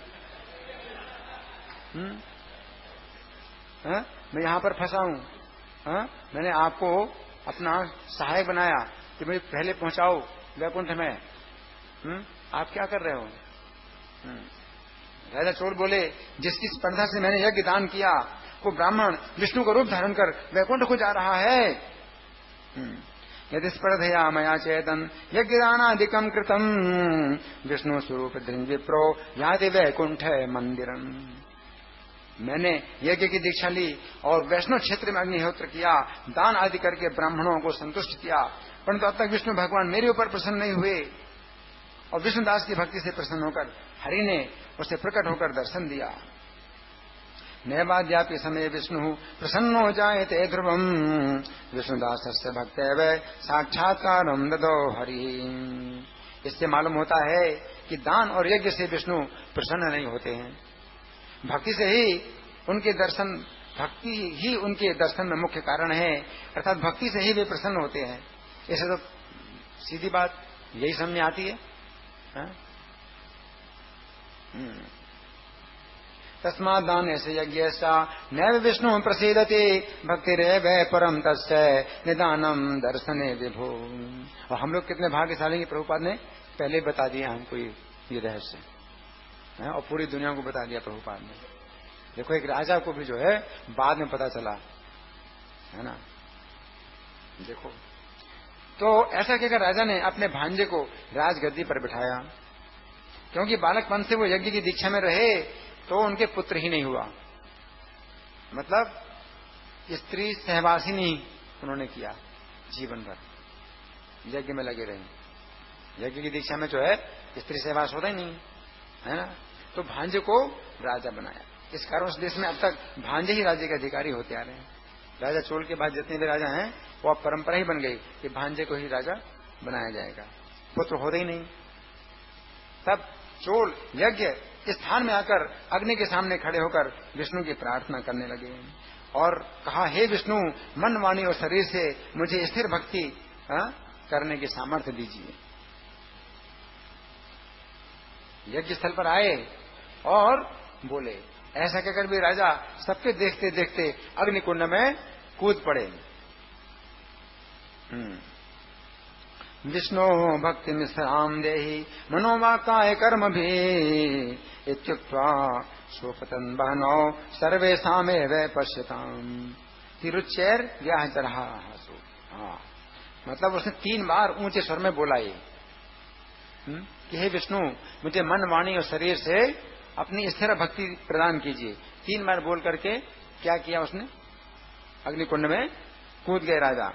मैं यहाँ पर फंसा हूँ। मैंने आपको अपना सहायक बनाया कि मुझे पहले पहुंचाओ वैकुंठ में। आप क्या कर रहे हो? राजा चोल बोले, जिसकी स्पर्धा से मैंने यज्ञ दान किया वो ब्राह्मण विष्णु का रूप धारण कर वैकुंठ को जा रहा है। यदि स्पर्धया मया चेतन यज्ञदानादिकम कृतम विष्णु स्वरूप धृंग विप्रो यादि वैकुंठ मंदिरम। मैंने यज्ञ की दीक्षा ली और वैष्णव क्षेत्र में अग्निहोत्र किया, दान आदि करके ब्राह्मणों को संतुष्ट किया, परंतु अब तक विष्णु भगवान मेरे ऊपर प्रसन्न नहीं हुए। और विष्णुदास की भक्ति से प्रसन्न होकर हरि ने उसे प्रकट होकर दर्शन दिया। नैवाद्यापि समय विष्णु प्रसन्न हो जाए ते ध्रुवम विष्णुदास से भक्त साक्षात्कार ददो हरि। इससे मालूम होता है कि दान और यज्ञ से विष्णु प्रसन्न नहीं होते हैं, भक्ति से ही उनके दर्शन, भक्ति ही उनके दर्शन में मुख्य कारण है, अर्थात भक्ति से ही वे प्रसन्न होते हैं। ऐसे तो सीधी बात यही समझ में आती है। तस्मात् दान ऐसे यज्ञ नैव विष्णु प्रसीदति भक्ति रेव परम तस्य निदानम दर्शने विभो। और हम लोग कितने भाग्यशाली, प्रभुपाद ने पहले बता दिया हमको ये रहस्य, और पूरी दुनिया को बता दिया प्रभुपाद ने। देखो, एक राजा को भी जो है बाद में पता चला, है ना। देखो, तो ऐसा कहकर राजा ने अपने भांजे को राजगद्दी पर बिठाया, क्योंकि बालकपन से वो यज्ञ की दीक्षा में रहे तो उनके पुत्र ही नहीं हुआ। मतलब स्त्री सहवासी नहीं उन्होंने किया, जीवन भर यज्ञ में लगे रहे। यज्ञ की दीक्षा में जो है स्त्री सहवास होता ही नहीं, है ना। तो भांजे को राजा बनाया। इस कारण उस देश में अब तक भांजे ही राज्य के अधिकारी होते आ रहे हैं। राजा चोल के बाद जितने भी राजा हैं वो अब परंपरा ही बन गई कि भांजे को ही राजा बनाया जाएगा, पुत्र होते ही नहीं। तब चोल यज्ञ स्थान में आकर अग्नि के सामने खड़े होकर विष्णु की प्रार्थना करने लगे और कहा, हे विष्णु, मन वाणी और शरीर से मुझे स्थिर भक्ति करने की सामर्थ्य दीजिए। यज्ञ स्थल पर आए और बोले। ऐसा कहकर भी राजा सबके देखते देखते अग्निकुंड में कूद पड़े। विष्णु भक्ति मिश्राम देहि मनोवाकाय कर्म भी इत्युक्त्वा स्वपतन बहनौ सर्वेशा में वै पश्यताम तिरुच्चैर व्याह जरहा। मतलब उसने 3 बार ऊंचे स्वर में बोला ये कि हे विष्णु, मुझे मन वाणी और शरीर से अपनी स्थिर भक्ति प्रदान कीजिए। 3 बार बोल करके क्या किया उसने? अग्निकुंड में कूद गए राजा।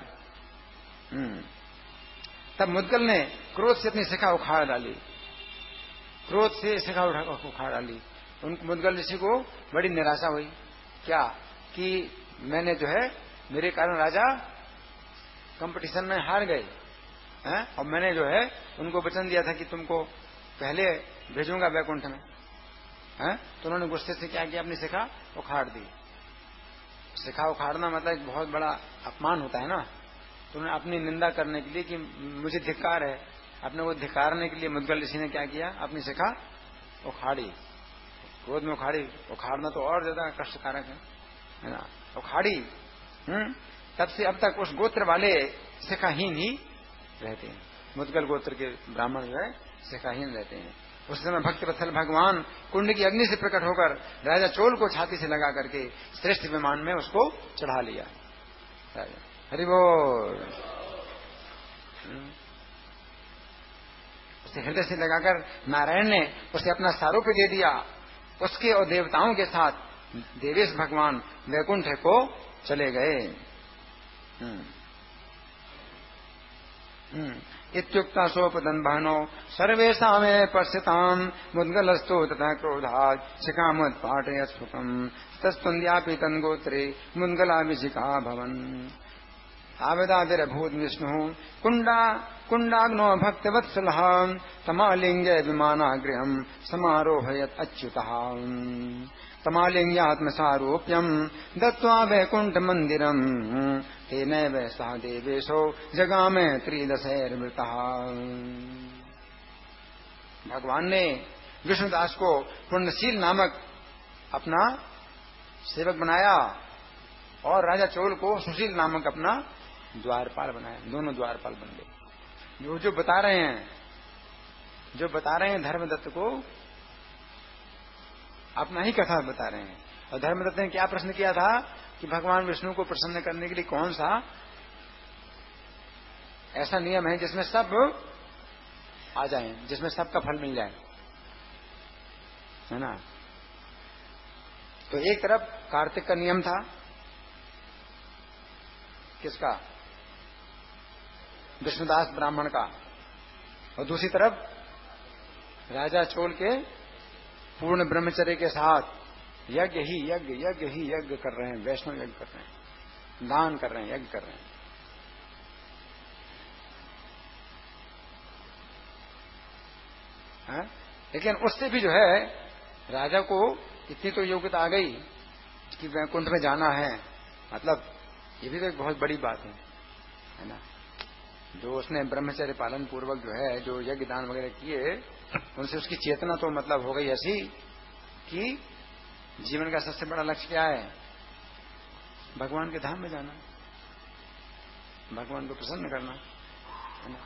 तब मुद्गल ने क्रोध से अपनी शिखा उखाड़ डाली क्रोध से शिखा उखाड़ डाली। उनको मुद्गल ऋषि को बड़ी निराशा हुई, क्या कि मैंने जो है मेरे कारण राजा कंपटीशन में हार गए हैं, और मैंने जो है उनको वचन दिया था कि तुमको पहले भेजूंगा वैकुंठ में हैं। तो उन्होंने गुस्से से क्या किया, अपनी शिखा उखाड़ दी। शिखा उखाड़ना मतलब एक बहुत बड़ा अपमान होता है ना। तो उन्होंने अपनी निंदा करने के लिए कि मुझे धिक्कार है, अपने को धिक्कारने के लिए मुद्गल ऋषि ने क्या किया, अपनी शिखा उखाड़ी, क्रोध में उखाड़ी। उखाड़ना तो और ज्यादा कष्टकारक है ना, उखाड़ी। तब से अब तक उस गोत्र वाले शिखाहीन ही रहते हैं। मुद्गल गोत्र के ब्राह्मण जो है शिखाहीन रहते हैं। उस समय भक्त वत्सल भगवान कुंड की अग्नि से प्रकट होकर राजा चोल को छाती से लगा करके श्रेष्ठ विमान में उसको चढ़ा लिया। हरि बोल। उसे हृदय से लगाकर नारायण ने उसे अपना सारूप्य दे दिया। उसके और देवताओं के साथ देवेश भगवान वैकुंठ को चले गए। इत्युक्ता सोपदन बहनो सर्वेशा में पश्यताम मुद्गलस्तु तथा क्रोधात् शिखामुत्पाटयत् सुखम तस्तुन्द्यापि तन्गोत्रे मुद्गलाभिषिका भवन्। आवेदाविरभूत विष्णु कुंडाग्नो भक्तवत्सलः तमालिंगे विमानागृहम् समारोहयत् अच्युतः। तमालिंग्यात्मसारूप्यम् दत्त्वा वैकुंठ मंदिरम् तेनैव सह देवेशो जगामे त्रिदशैर्मृतः। भगवान ने विष्णुदास को पुण्यशील नामक अपना सेवक बनाया और राजा चोल को सुशील नामक अपना द्वारपाल बनाया। दोनों द्वारपाल बन गए। जो बता रहे हैं धर्मदत्त को अपना ही कथा बता रहे हैं। और धर्मदत्त ने क्या प्रश्न किया था कि भगवान विष्णु को प्रसन्न करने के लिए कौन सा ऐसा नियम है जिसमें सब आ जाए, जिसमें सबका फल मिल जाए, है ना। तो एक तरफ कार्तिक का नियम था, किसका, विष्णुदास ब्राह्मण का, और दूसरी तरफ राजा चोल के पूर्ण ब्रह्मचर्य के साथ यज्ञ ही कर रहे हैं, वैष्णव यज्ञ कर रहे हैं, दान कर रहे हैं, यज्ञ कर रहे हैं। लेकिन उससे भी जो है राजा को इतनी तो योग्यता आ गई कि वैकुंठ में जाना है, मतलब ये भी तो एक बहुत बड़ी बात है ना। जो उसने ब्रह्मचर्य पालन पूर्वक जो है जो यज्ञ दान वगैरह किए, उनसे उसकी चेतना तो मतलब हो गई ऐसी कि जीवन का सबसे बड़ा लक्ष्य क्या है, भगवान के धाम में जाना, भगवान को प्रसन्न करना, है ना।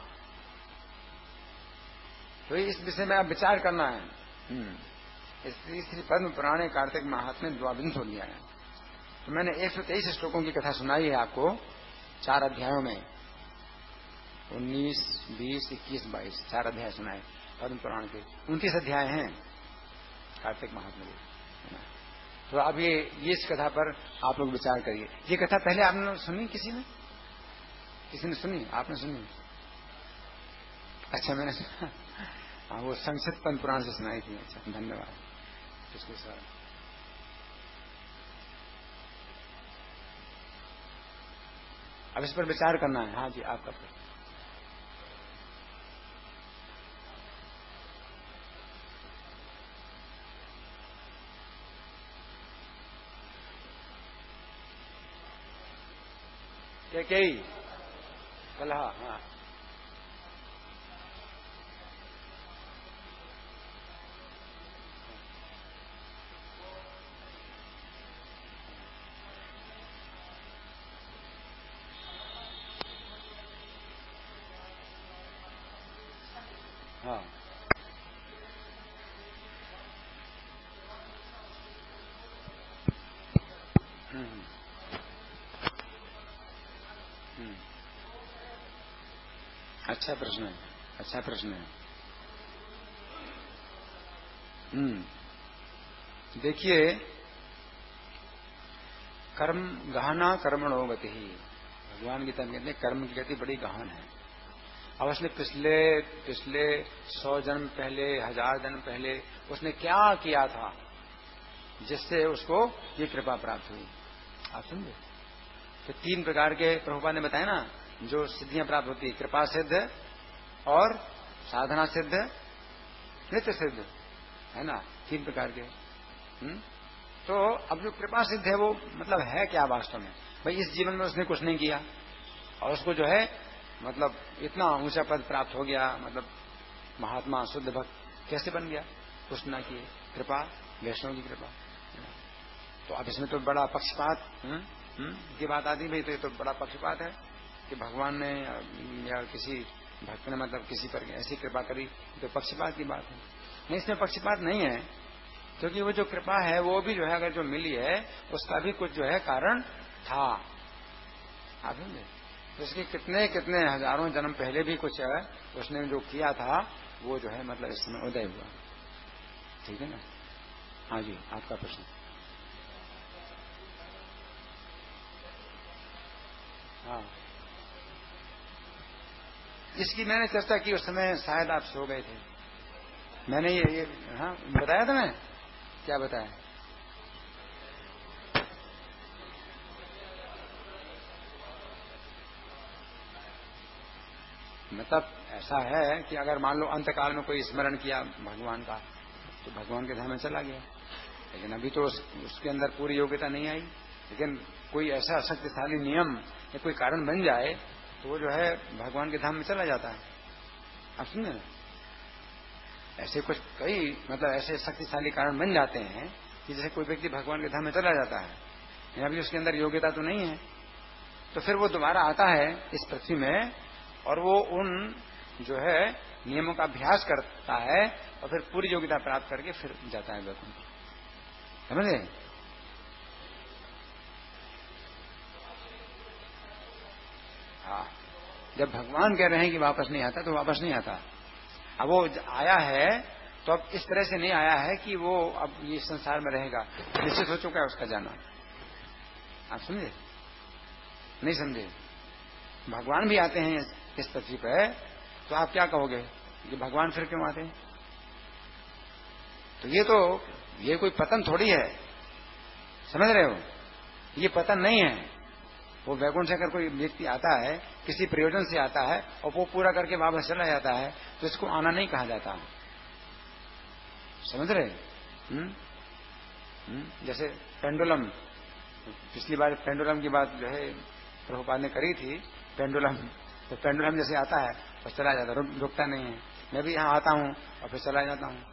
तो इस विषय में आप विचार करना है। श्री पद्म पुराणे कार्तिक महात्म्य द्वाविंश हो गया है। तो मैंने 123 श्लोकों की कथा सुनाई है आपको 4 अध्यायों में, 19, 20, 21, 22 4 अध्याय सुनाए पद्म पुराण के। 29 अध्याय हैं कार्तिक महात्म्य के। तो अब ये इस कथा पर आप लोग विचार करिए। ये कथा पहले आपने सुनी, किसी ने सुनी, आपने सुनी? अच्छा, मैंने सुना। हाँ, वो संक्षिप्त पद्म पुराण से सुनाई थी। अच्छा, धन्यवाद। इसके साथ अब इस पर विचार करना है। हाँ जी, आपका प्रश्न। क्या कलह? हाँ, हाँ, अच्छा प्रश्न है, अच्छा प्रश्न है। देखिए, कर्म गहना कर्मणो गति ही, भगवान गीता में कहते हैं कर्म की गति बड़ी गहन है। अब उसने पिछले पिछले 100 जन्म पहले, 1000 जन्म पहले उसने क्या किया था जिससे उसको ये कृपा प्राप्त हुई। आप समझे? तो 3 प्रकार के प्रभुपाद ने बताया ना जो सिद्धियां प्राप्त होती है, कृपा सिद्ध और साधना सिद्ध, नित्य सिद्ध, है ना, 3 प्रकार के। तो अब जो कृपा सिद्ध है वो मतलब है क्या वास्तव में? भाई इस जीवन में उसने कुछ नहीं किया और उसको जो है मतलब इतना ऊंचा पद प्राप्त हो गया, मतलब महात्मा शुद्ध भक्त कैसे बन गया? कुछ ना किए, कृपा वैष्णव की कृपा। तो अब इसमें तो बड़ा पक्षपात की बात आती भाई, तो ये तो बड़ा पक्षपात है कि भगवान ने या किसी भक्त ने मतलब किसी पर ऐसी कृपा करी, तो पक्षपात की बात है। नहीं, इसमें पक्षपात नहीं है, क्योंकि वो जो कृपा है वो भी जो है अगर जो मिली है उसका भी कुछ जो है कारण था। आप समझे? तो इसके कितने कितने हजारों जन्म पहले भी कुछ है उसने जो किया था वो जो है मतलब इस समय उदय हुआ। ठीक है ना? हाँ जी, आपका प्रश्न। हाँ, इसकी मैंने चर्चा की उस समय, शायद आप सो गए थे। मैंने ये हाँ बताया था। मैं क्या बताया? मतलब ऐसा है कि अगर मान लो अंतकाल में कोई स्मरण किया भगवान का तो भगवान के धाम में चला गया, लेकिन अभी तो उसके अंदर पूरी योग्यता नहीं आई। लेकिन कोई ऐसा शक्तिशाली नियम या कोई कारण बन जाए तो वो जो है भगवान के धाम में चला जाता है। आप सुनिए ना, ऐसे कुछ कई मतलब ऐसे शक्तिशाली कारण बन जाते हैं कि जैसे कोई व्यक्ति भगवान के धाम में चला जाता है, लेकिन अभी उसके अंदर योग्यता तो नहीं है, तो फिर वो दोबारा आता है इस पृथ्वी में और वो उन जो है नियमों का अभ्यास करता है और फिर पूरी योग्यता प्राप्त करके फिर जाता है वैकुंठ। समझे? हाँ, जब भगवान कह रहे हैं कि वापस नहीं आता तो वापस नहीं आता। अब वो आया है तो अब इस तरह से नहीं आया है कि वो अब ये संसार में रहेगा, निश्चित हो चुका है उसका जाना। आप समझे? नहीं समझे? भगवान भी आते हैं इस पृथ्वी पे तो आप क्या कहोगे कि भगवान फिर क्यों आते हैं? तो ये कोई पतन थोड़ी है, समझ रहे हो? ये पतन नहीं है। वो वैकुंठ से अगर कोई व्यक्ति आता है किसी प्रयोजन से आता है और वो पूरा करके वापस चला जाता है तो इसको आना नहीं कहा जाता। समझ रहे? जैसे पेंडुलम, पिछली बार पेंडुलम की बात जो है प्रभुपाद ने करी थी। पेंडुलम, तो पेंडुलम जैसे आता है और चला जाता है, रुकता नहीं है। मैं भी यहाँ आता हूँ और फिर चला जाता हूँ।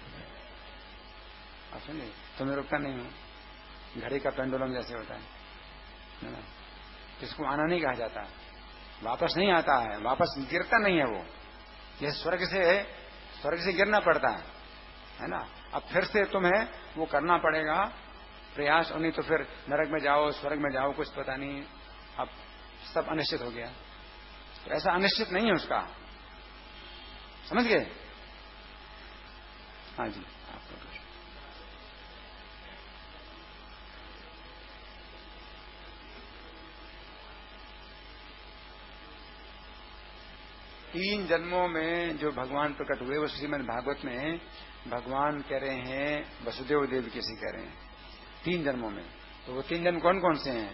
आप सुनिए, तो मैं रुकता नहीं हूँ, घड़ी का पेंडुलम जैसे होता है ना। इसको आना नहीं कहा जाता, वापस नहीं आता है, वापस गिरता नहीं है वो। ये स्वर्ग से गिरना पड़ता है ना। अब फिर से तुम्हें वो करना पड़ेगा प्रयास, और नहीं तो फिर नरक में जाओ स्वर्ग में जाओ, कुछ पता नहीं, अब सब अनिश्चित हो गया। तो ऐसा अनिश्चित नहीं है उसका, समझ गए? हाँ जी, आपका प्रश्न। 3 जन्मों में जो भगवान प्रकट हुए वो श्रीमद् भागवत में भगवान कह रहे हैं वसुदेव देव कैसे कह रहे हैं 3 जन्मों में। तो वो 3 जन्म कौन कौन से हैं?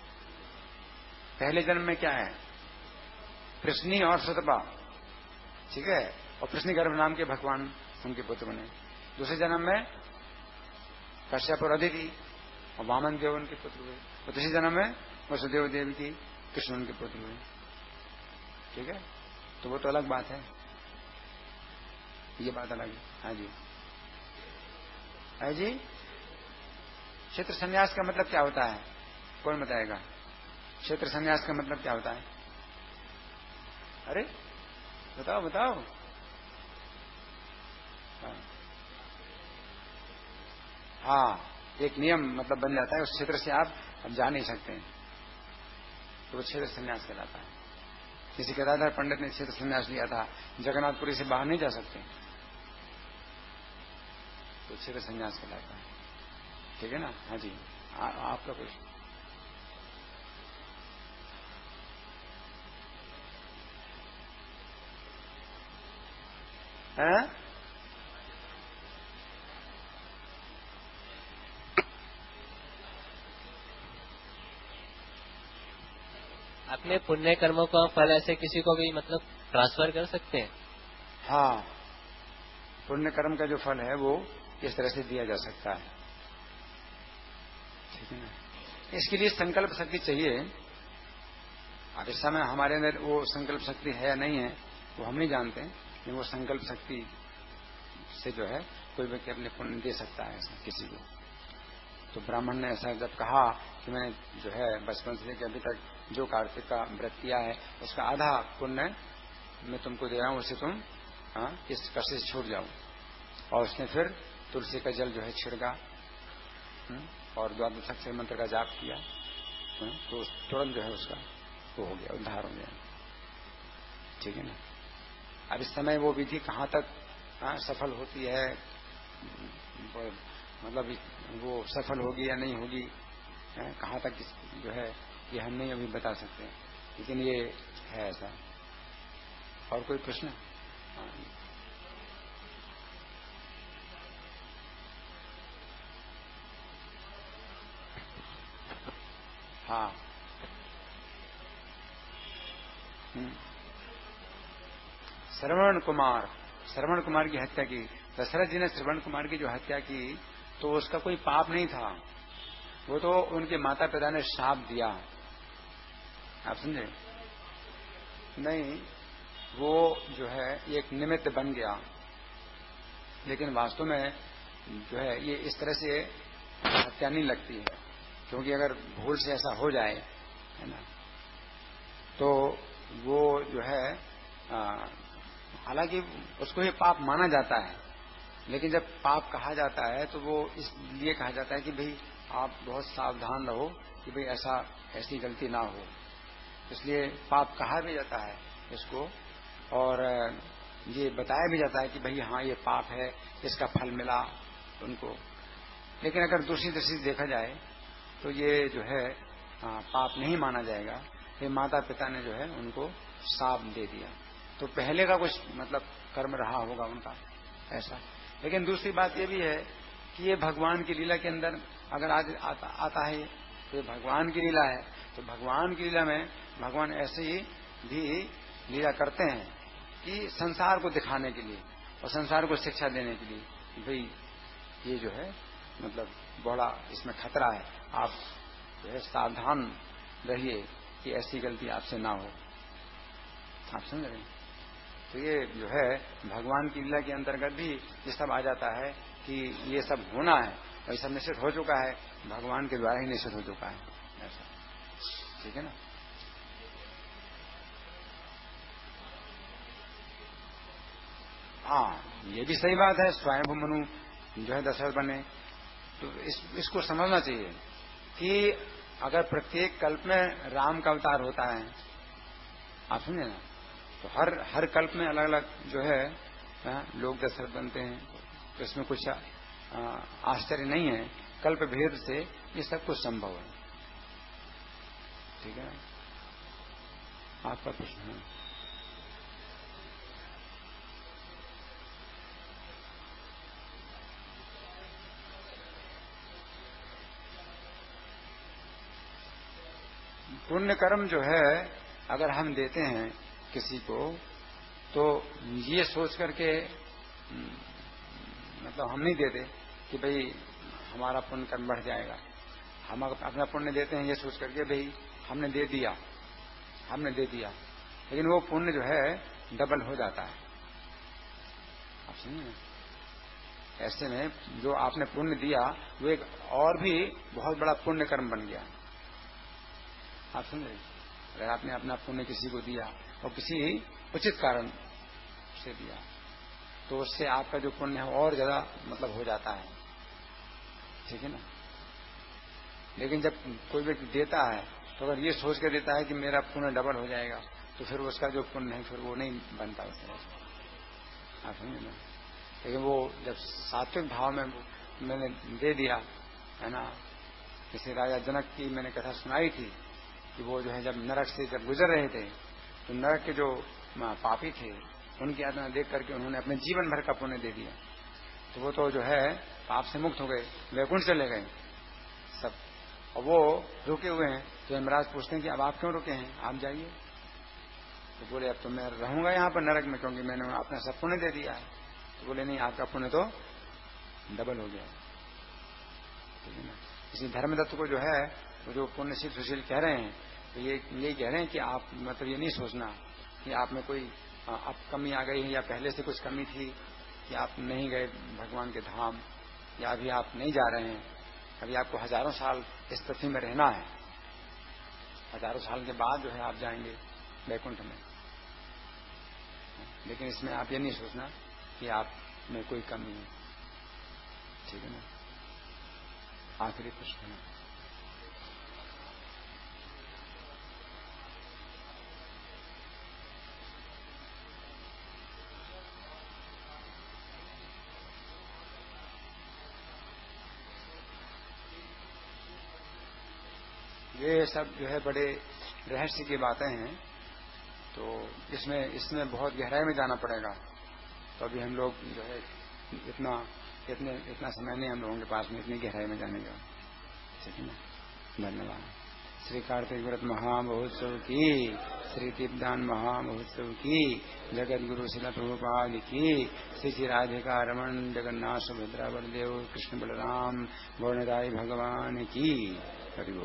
पहले जन्म में क्या है? कृष्णी और सुतपा, ठीक है, और कृष्ण गर्भ नाम के भगवान उनके पुत्र बने। दूसरे जन्म में कश्यप और अदिति और वामन देव उनके पुत्र हुए। और तीसरे जन्म में वसुदेव देव की कृष्ण उनके पुत्र हुए। ठीक है, तो वो तो अलग बात है, ये बात अलग है। हाँ जी, है जी। क्षेत्र संन्यास का मतलब क्या होता है? कौन बताएगा? क्षेत्र संन्यास का मतलब क्या होता है? अरे बताओ बताओ। हाँ, एक नियम मतलब बन जाता है, उस क्षेत्र से आप अब जा नहीं सकते, तो वो क्षेत्र संन्यास कहलाता है। किसी गदाधर पंडित ने क्षेत्र संन्यास लिया था, जगन्नाथपुरी से बाहर नहीं जा सकते, तो क्षेत्र संन्यास कहलाता है। ठीक है ना? हाँ जी, आपका कुछ? है? अपने पुण्य कर्मों का फल ऐसे किसी को भी मतलब ट्रांसफर कर सकते हैं? हाँ, पुण्य कर्म का जो फल है वो इस तरह से दिया जा सकता है। ठीक है ना? इसके लिए संकल्प शक्ति चाहिए। अब इस समय हमारे अंदर वो संकल्प शक्ति है या नहीं है वो हम नहीं जानते, लेकिन वो संकल्प शक्ति से जो है कोई व्यक्ति अपने पुण्य दे सकता है ऐसा किसी को। तो ब्राह्मण ने ऐसा जब कहा कि मैंने जो है बचपन से लेकर अभी तक जो कार्तिक का व्रत किया है उसका आधा पुण्य मैं तुमको दे रहा हूं, उससे तुम इस कष्ट से छूट जाओ। और उसने फिर तुलसी का जल जो है छिड़का और द्वादशाक्षरी मंत्र का जाप किया, तो तुरंत जो है उसका वो हो गया, उद्धार हो गया। ठीक है ना? अब इस समय वो विधि कहाँ तक सफल होती है, मतलब वो सफल होगी या नहीं होगी, कहाँ तक जो है ये हम नहीं अभी बता सकते, लेकिन ये है ऐसा। और कोई प्रश्न? हाँ, श्रवण कुमार की हत्या की। दशरथ जी ने श्रवण कुमार की जो हत्या की तो उसका कोई पाप नहीं था, वो तो उनके माता पिता ने शाप दिया। आप समझे? नहीं, वो जो है एक निमित्त बन गया, लेकिन वास्तव में जो है ये इस तरह से हत्या नहीं लगती है, क्योंकि अगर भूल से ऐसा हो जाए, है ना, तो वो जो है हालांकि उसको ये पाप माना जाता है, लेकिन जब पाप कहा जाता है तो वो इसलिए कहा जाता है कि भाई आप बहुत सावधान रहो कि भाई ऐसी गलती ना हो, इसलिए पाप कहा भी जाता है इसको। और ये बताया भी जाता है कि भाई हाँ ये पाप है, इसका फल मिला उनको। लेकिन अगर दूसरी दृष्टि से देखा जाए तो ये जो है पाप नहीं माना जाएगा। ये माता पिता ने जो है उनको शाप दे दिया, तो पहले का कुछ मतलब कर्म रहा होगा उनका ऐसा। लेकिन दूसरी बात ये भी है कि ये भगवान की लीला के अंदर अगर आज आता है तो ये भगवान की लीला है, तो भगवान की लीला में भगवान ऐसे ही भी लीला करते हैं कि संसार को दिखाने के लिए और संसार को शिक्षा देने के लिए कि भाई ये जो है मतलब बड़ा इसमें खतरा है, आप जो है सावधान रहिए कि ऐसी गलती आपसे ना हो। आप समझ रहे हैं? तो ये जो है भगवान की लीला के अंतर्गत भी ये सब आ जाता है कि ये सब होना है और ये सब निश्चित हो चुका है, भगवान के द्वारा ही निश्चित हो चुका है ऐसा। ठीक है ना? हाँ, ये भी सही बात है, स्वयं मनु जो है दशरथ बने, तो इसको समझना चाहिए कि अगर प्रत्येक कल्प में राम का अवतार होता है, आप समझे ना, तो हर कल्प में अलग अलग जो है लोग दशरथ बनते हैं, तो इसमें कुछ आश्चर्य नहीं है, कल्प भेद से ये सब कुछ संभव है। ठीक है, आपका प्रश्न है? पुण्य कर्म जो है अगर हम देते हैं किसी को तो ये सोच करके मतलब हम नहीं देते कि भाई हमारा पुण्य कर्म बढ़ जाएगा। हम अपना पुण्य देते हैं ये सोच करके भाई हमने दे दिया, लेकिन वो पुण्य जो है डबल हो जाता है। आप समझे? ऐसे में जो आपने पुण्य दिया वो एक और भी बहुत बड़ा पुण्य कर्म बन गया। आप समझे? अगर आपने अपना पुण्य किसी को दिया और किसी उचित कारण से दिया तो उससे आपका जो पुण्य है और ज्यादा मतलब हो जाता है। ठीक है ना? लेकिन जब कोई व्यक्ति देता है तो अगर ये सोच कर देता है कि मेरा पुण्य डबल हो जाएगा तो फिर उसका जो पुण्य है फिर वो नहीं बनता उससे। आप समझे ना? लेकिन वो जब सात्विक भाव में मैंने दे दिया है ना, जैसे राजा जनक की मैंने कथा सुनाई थी कि वो जो है जब नरक से जब गुजर रहे थे तो नरक के जो पापी थे उनकी यातना देख करके उन्होंने अपने जीवन भर का पुण्य दे दिया, तो वो तो जो है पाप से मुक्त हो गए, वैकुंठ चले गए सब। और वो रुके हुए हैं, तो यमराज पूछते हैं कि अब आप क्यों रुके हैं, आप जाइए। तो बोले अब तो मैं रहूंगा यहाँ पर नरक में, क्योंकि मैंने अपना सब पुण्य दे दिया है। तो बोले नहीं, आपका पुण्य तो डबल हो गया, ठीक है ना। इसी धर्मदत्त को जो है वो जो पुण्यशील सुशील कह रहे हैं, तो ये कह रहे हैं कि आप मतलब ये नहीं सोचना कि आप में कोई अब कमी आ गई है, या पहले से कुछ कमी थी कि आप नहीं गए भगवान के धाम, या अभी आप नहीं जा रहे हैं, अभी आपको हजारों साल इस पृथ्वी में रहना है, हजारों साल के बाद जो है आप जाएंगे वैकुंठ में। लेकिन इसमें आप ये नहीं सोचना कि आप में कोई कमी है, ठीक है ना। आखिरी प्रश्न है, ये सब जो है बड़े रहस्य की बातें हैं, तो इसमें बहुत गहराई में जाना पड़ेगा। तो अभी हम लोग जो है इतना समय नहीं हम लोगों के पास में इतनी गहराई में जाने का, ठीक है ना। धन्यवाद। श्री कार्तिक व्रत महामहोत्सव की, श्री दीपदान महामहोत्सव की, जगत गुरु शिला प्रभुपाद की, श्री राधिका रमन जगन्नाथ सुभद्रा बलदेव कृष्ण बलराम गौणराय भगवान की।